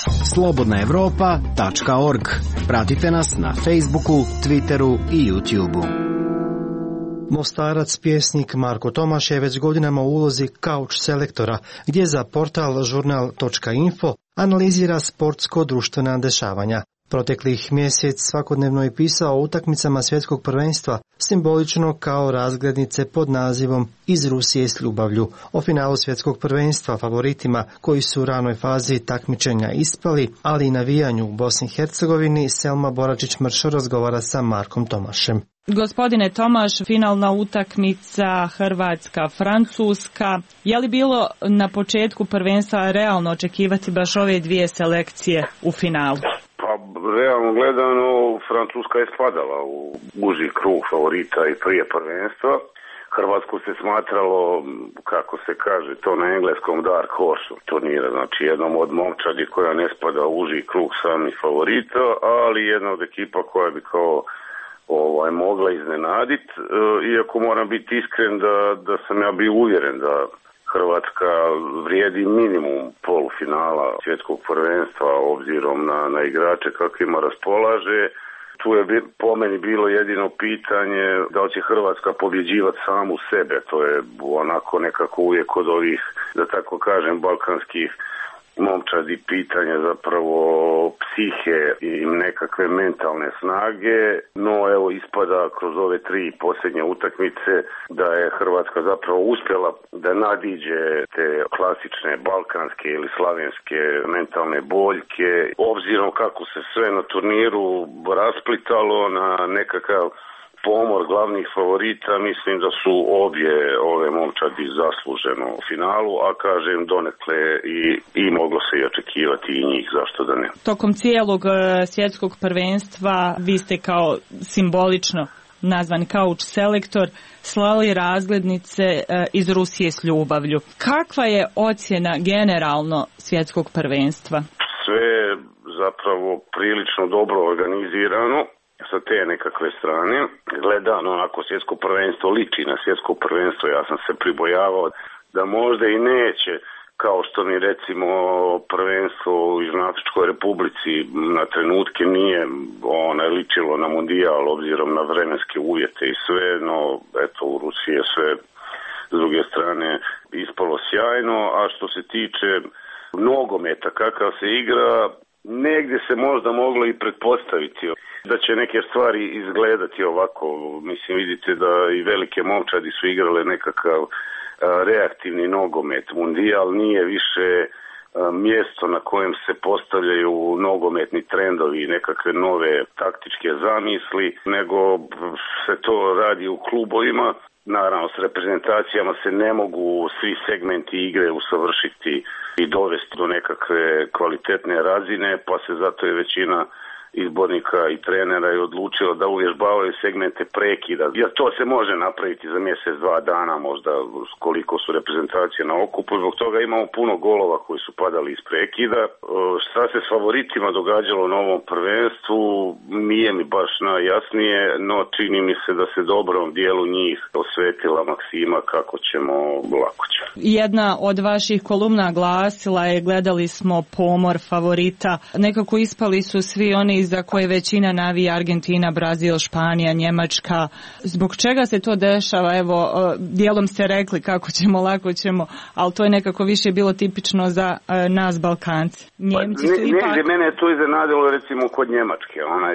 slobodnaevropa.org. Pratite nas na Facebooku, Twitteru i YouTubeu. Mostarac pjesnik Marko Tomaš je već godinama u ulozi couch selektora, gdje za portal žurnal.info analizira sportsko-društvena dešavanja. Proteklih mjesec svakodnevno je pisao o utakmicama svjetskog prvenstva, simbolično kao razglednice pod nazivom Iz Rusije s ljubavlju, o finalu svjetskog prvenstva, favoritima koji su u ranoj fazi takmičenja ispali, ali i navijanju u Bosni i Hercegovini. Selma Boračić-Mršo razgovara sa Markom Tomašem. Gospodine Tomaš, finalna utakmica Hrvatska-Francuska. Je li bilo na početku prvenstva realno očekivati baš ove dvije selekcije u finalu? Pa, realno gledano, Francuska je spadala u uži krug favorita i prije prvenstva. Hrvatsko se smatralo, kako se kaže, to na engleskom dark horse turnira, znači jednom od momčadi koja ne spada u uži krug samih favorita, ali jedna od ekipa koja bi kao mogla iznenaditi, iako moram biti iskren da sam ja bio uvjeren da Hrvatska vrijedi minimum polufinala svjetskog prvenstva obzirom na igrače kakvima raspolaže. Tu je po meni bilo jedino pitanje da li će Hrvatska pobjeđivati samu sebe. To je onako nekako uvijek kod ovih, da tako kažem, balkanskih momčadi pitanje zapravo psihe i nekakve mentalne snage, no evo ispada kroz ove 3 posljednje utakmice da je Hrvatska zapravo uspjela da nadiđe te klasične balkanske ili slavenske mentalne boljke, obzirom kako se sve na turniru rasplitalo na nekakav pomor glavnih favorita. Mislim da su obje ove momčadi zasluženo u finalu, a kažem donekle i moglo se i očekivati i njih, zašto da ne. Tokom cijelog svjetskog prvenstva vi ste kao simbolično nazvan couch selektor slali razglednice iz Rusije s ljubavlju. Kakva je ocjena generalno svjetskog prvenstva? Sve je zapravo prilično dobro organizirano sa te nekakve strane. Gledano, ako svjetsko prvenstvo liči na svjetsko prvenstvo, ja sam se pribojavao da možda i neće kao što ni recimo prvenstvo u Južnoafričkoj Republici na trenutke nije ličilo na mundijal obzirom na vremenske uvjete i sve, no eto u Rusiji je sve s druge strane ispalo sjajno, a što se tiče nogometa kakav se igra, negdje se možda moglo i pretpostaviti da će neke stvari izgledati ovako. Mislim, vidite da i velike momčadi su igrale nekakav reaktivni nogomet. Mundijal nije više mjesto na kojem se postavljaju nogometni trendovi, nekakve nove taktičke zamisli, nego se to radi u klubovima. Naravno, s reprezentacijama se ne mogu svi segmenti igre usavršiti i dovesti do nekakve kvalitetne razine, pa se zato je većina izbornika i trenera je odlučilo da uvježbavaju segmente prekida. Jer to se može napraviti za mjesec, 2 dana možda koliko su reprezentacije na okupu. Zbog toga imamo puno golova koji su padali iz prekida. Šta se s favoritima događalo na ovom prvenstvu nije mi baš najjasnije, no čini mi se da se dobrom dijelu njih osvetila maksima kako ćemo, lako će. Jedna od vaših kolumna glasila je: gledali smo pomor favorita. Nekako ispali su svi oni za koje većina navija: Argentina, Brazil, Španija, Njemačka. Zbog čega se to dešava? Evo, dijelom ste rekli kako ćemo, lako ćemo, ali to je nekako više bilo tipično za nas Balkanci. Njemci su ipak... Mene je to iznenadilo recimo kod Njemačke.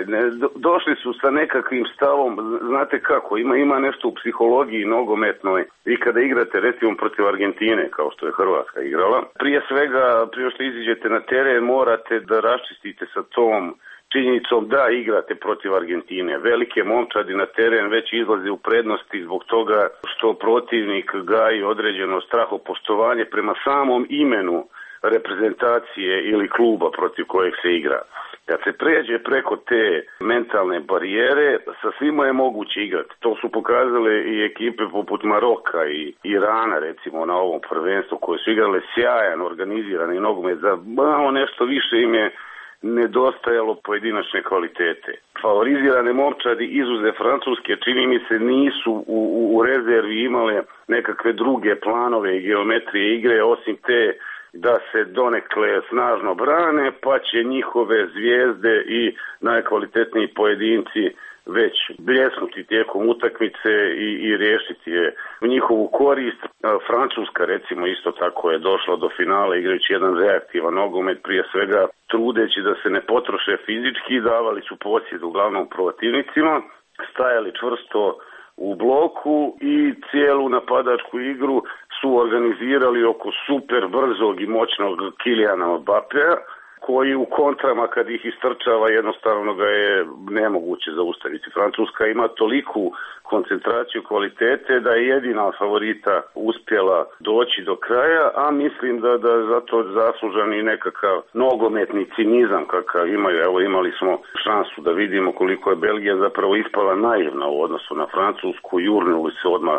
Došli su sa nekakvim stavom, znate kako, ima nešto u psihologiji nogometnoj. Vi kada igrate recimo protiv Argentine, kao što je Hrvatska igrala, prije svega, prije što iziđete na teren, morate da raščistite sa tom činjenicom da igrate protiv Argentine. Velike momčadi na teren već izlaze u prednosti zbog toga što protivnik gaji određeno strahopoštovanje prema samom imenu reprezentacije ili kluba protiv kojeg se igra. Kad se pređe preko te mentalne barijere, sa svima je moguće igrati. To su pokazale i ekipe poput Maroka i Irana, recimo, na ovom prvenstvu, koje su igrale sjajan, organizirani nogomet. Za malo nešto više im je nedostajalo pojedinačne kvalitete. Favorizirane momčadi izuze Francuske, čini mi se, nisu u rezervi imale nekakve druge planove i geometrije igre, osim te da se donekle snažno brane, pa će njihove zvijezde i najkvalitetniji pojedinci već bljesnuti tijekom utakmice i riješiti je u njihovu korist. Francuska recimo isto tako je došla do finala igrajući jedan reaktivan nogomet, prije svega trudeći da se ne potroše fizički, davali su posjed uglavnom protivnicima, stajali čvrsto u bloku i cijelu napadačku igru su organizirali oko super brzog i moćnog Kyliana Mbappéa, koji u kontrama kad ih istrčava jednostavno ga je nemoguće zaustaviti. Francuska ima toliku koncentraciju kvalitete da je jedina favorita uspjela doći do kraja, a mislim da zato zaslužan i nekakav nogometni cinizam kakav imaju. Evo, imali smo šansu da vidimo koliko je Belgija zapravo ispala naivna u odnosu na Francusku, jurnuli se odmah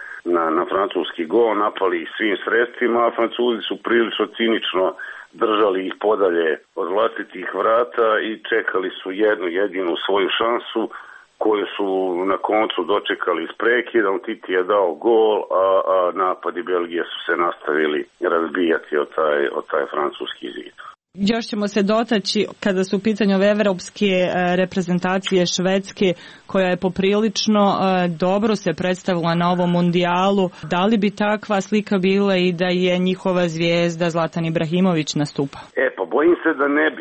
na francuski gol, napali ih svim sredstvima, a Francuzi su prilično cinično držali ih podalje od vlastitih vrata i čekali su jednu jedinu svoju šansu koju su na koncu dočekali iz prekida. Titi je dao gol, a napadi Belgije su se nastavili razbijati od taj francuski zid. Još ćemo se dotaći kada su u pitanju evropske reprezentacije Švedske, koja je poprilično dobro se predstavila na ovom mundijalu. Da li bi takva slika bila i da je njihova zvijezda Zlatan Ibrahimović nastupa? Pa bojim se da ne bi.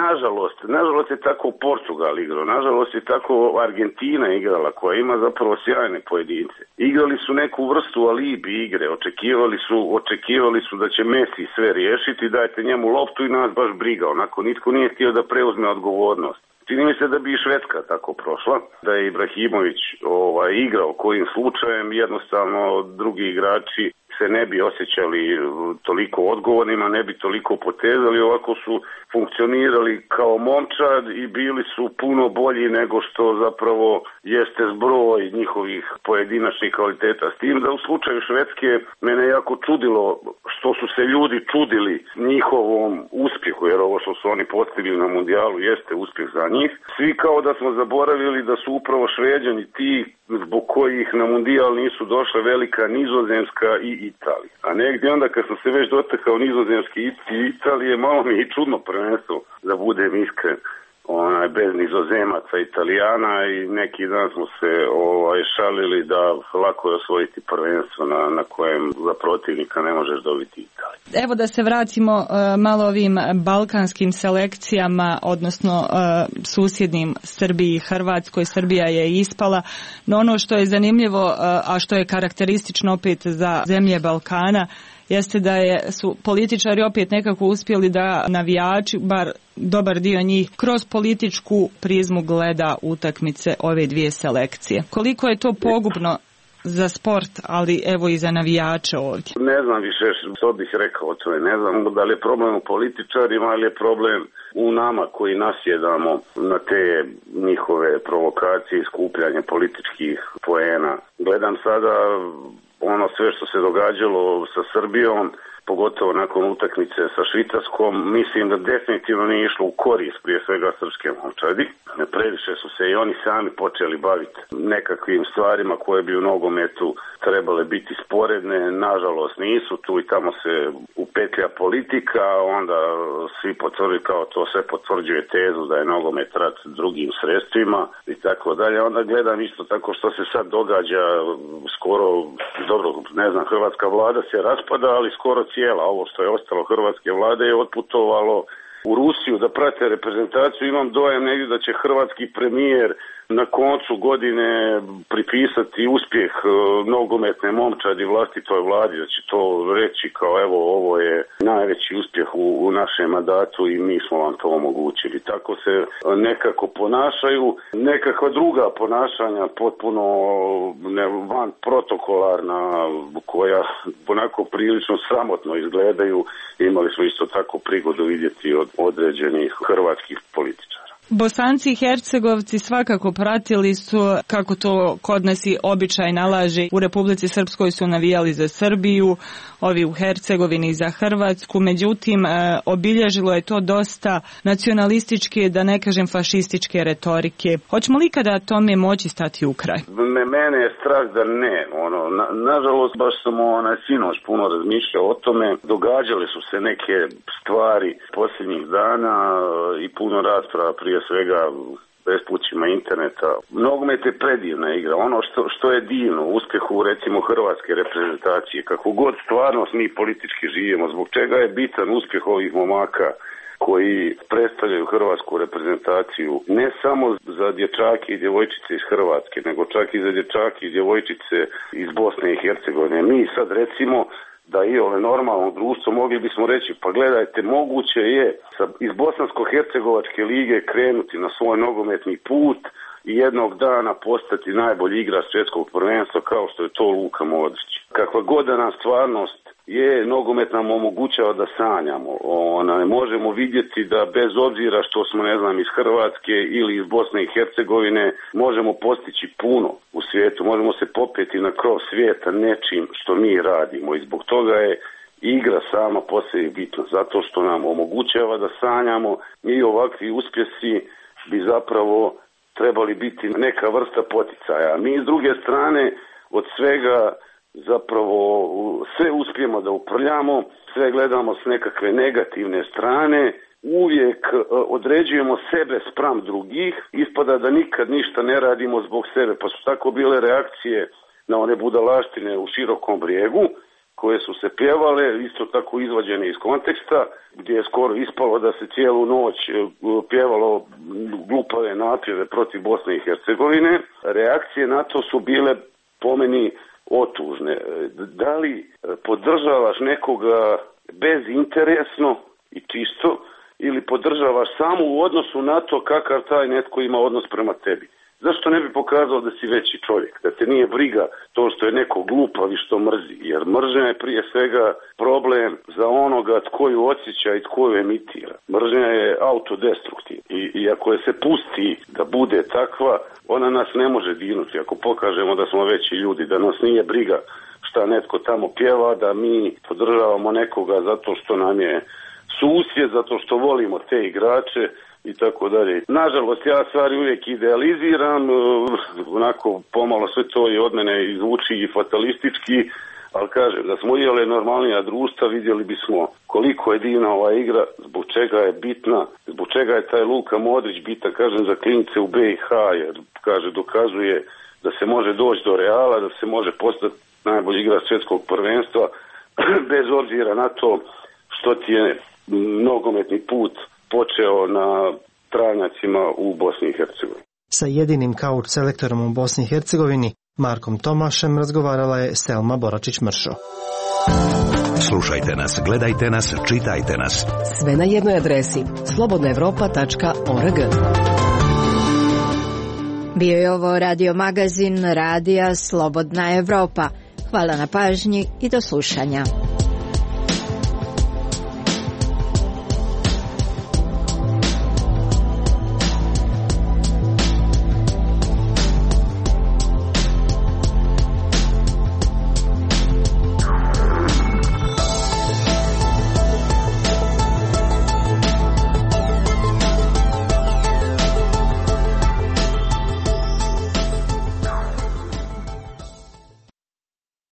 Nažalost je tako Portugal igrao, nažalost je tako Argentina igrala, koja ima zapravo sjajne pojedince. Igrali su neku vrstu alibi igre, očekivali su da će Messi sve riješiti, dajte njemu loptu i nas baš briga, onako nitko nije htio da preuzme odgovornost. Čini mi se da bi i Švedska tako prošla, da je Ibrahimović igrao kojim slučajem, jednostavno drugi igrači se ne bi osjećali toliko odgovornima, ne bi toliko potezali, ovako su funkcionirali kao momčad i bili su puno bolji nego što zapravo jeste zbroj njihovih pojedinačnih kvaliteta. S tim da u slučaju Švedske mene jako čudilo što su se ljudi čudili njihovom uspjehu, jer ovo što su oni postigli na mundijalu jeste uspjeh za njih. Svi kao da smo zaboravili da su upravo Šveđani ti zbog kojih na mundijal nisu došle velika Nizozemska i Italija. A negdje onda kad sam se već dotakao Nizozemske i Italije, malo mi je i čudno prvenstvo, da budem iskren. Bez Nizozemaca, Italijana, i neki dan smo se šalili da lako je osvojiti prvenstvo na kojem za protivnika ne možeš dobiti Italiju. Evo da se vratimo malo ovim balkanskim selekcijama, odnosno susjednim Srbiji i Hrvatskoj. Srbija je ispala, no ono što je zanimljivo, a što je karakteristično opet za zemlje Balkana, jeste da su političari opet nekako uspjeli da navijači, bar dobar dio njih, kroz političku prizmu gleda utakmice ove dvije selekcije. Koliko je to pogubno za sport, ali evo i za navijače ovdje? Ne znam više što bih rekao, to je, ne znam da li je problem u političarima ili je problem u nama koji nasjedamo na te njihove provokacije i skupljanje političkih poena. Gledam sada sve što se događalo sa Srbijom, pogotovo nakon utakmice sa Švicarskom, mislim da definitivno nije išlo u korist prije svega srpske momčadi. Previše su se i oni sami počeli baviti nekakvim stvarima koje bi u nogometu trebale biti sporedne, nažalost nisu, tu i tamo se upetlja politika, onda svi potvrđuju, kao to sve potvrđuje tezu da je nogomet rat drugim sredstvima i tako dalje. Onda gledam isto tako što se sad događa, skoro, dobro, ne znam, hrvatska vlada se raspada, ali skoro cijela, ovo što je ostalo hrvatske vlade je otputovalo u Rusiju da prate reprezentaciju. Imam dojam negdje da će hrvatski premijer na koncu godine pripisati uspjeh nogometne momčadi vlastitoj vladi, da će to reći kao evo ovo je najveći uspjeh u našem mandatu i mi smo vam to omogućili. Tako se nekako ponašaju, nekakva druga ponašanja potpuno van protokolarna koja onako prilično sramotno izgledaju. Imali smo isto tako prigodu vidjeti od određenih hrvatskih političara. Bosanci i Hercegovci svakako pratili su, kako to kod nas i običaj nalaže, u Republici Srpskoj su navijali za Srbiju, ovi u Hercegovini za Hrvatsku, međutim obilježilo je to dosta nacionalističke, da ne kažem fašističke retorike. Hoćemo li ikada tome moći stati u kraj? Mene je strah da ne. Nažalost, baš sam sinoć puno razmišljao o tome. Događale su se neke stvari posljednjih dana i puno rasprava prije svega bespućima interneta. Nogomet je predivna igra. Ono što je divno u uspjehu recimo hrvatske reprezentacije, kako god stvarnost mi politički živimo, zbog čega je bitan uspjeh ovih momaka koji predstavljaju hrvatsku reprezentaciju, ne samo za dječake i djevojčice iz Hrvatske, nego čak i za dječake i djevojčice iz Bosne i Hercegovine. Mi sad recimo da i ove normalno društvo mogli bismo reći, pa gledajte, moguće je iz Bosansko-Hercegovačke lige krenuti na svoj nogometni put i jednog dana postati najbolji igrač svjetskog prvenstva kao što je to Luka Modrić. Kakva god da nam stvarnost je, nogomet nam omogućava da sanjamo. Možemo vidjeti da bez obzira što smo, ne znam, iz Hrvatske ili iz Bosne i Hercegovine, možemo postići puno u svijetu, možemo se popeti na krov svijeta nečim što mi radimo i zbog toga je igra sama po sebi bitna, zato što nam omogućava da sanjamo i ovakvi uspjesi bi zapravo trebali biti neka vrsta poticaja. Mi s druge strane od svega zapravo sve uspijemo da uprljamo, sve gledamo s nekakve negativne strane, uvijek određujemo sebe spram drugih, ispada da nikad ništa ne radimo zbog sebe, pa su tako bile reakcije na one budalaštine u Širokom Brijegu, koje su se pjevale, isto tako izvađene iz konteksta, gdje je skoro ispalo da se cijelu noć pjevalo glupave napjeve protiv Bosne i Hercegovine. Reakcije na to su bile po meni otužne. Da li podržavaš nekoga bezinteresno i čisto ili podržavaš samo u odnosu na to kakav taj netko ima odnos prema tebi? Zašto ne bi pokazao da si veći čovjek, da te nije briga to što je neko glupav i što mrzi? Jer mržnja je prije svega problem za onoga tko ju osjeća i tko ju emitira. Mržnja je autodestruktivna i ako je se pusti da bude takva, ona nas ne može dinuti. Ako pokažemo da smo veći ljudi, da nas nije briga šta netko tamo pjeva, da mi podržavamo nekoga zato što nam je susjed, zato što volimo te igrače, i tako dalje. Nažalost, ja stvari uvijek idealiziram, onako pomalo sve to je od mene izvuči i fatalistički, ali kažem, da smo ujeli normalnija društva, vidjeli bismo koliko je divna ova igra, zbog čega je bitna, zbog čega je taj Luka Modrić bitan, kažem, za klince u BiH, jer, kaže, dokazuje da se može doći do Reala, da se može postati najbolji igrač svjetskog prvenstva, bez obzira na to što ti je nogometni put počeo na travnjacima u Bosni i Hercegovini. Sa jedinim kauč selektorom u Bosni i Hercegovini, Markom Tomašem, razgovarala je Selma Boračić-Mršo. Slušajte nas, gledajte nas, čitajte nas. Sve na jednoj adresi slobodnaevropa.org. Bio je ovo radio magazin Radija Slobodna Evropa. Hvala na pažnji i do slušanja.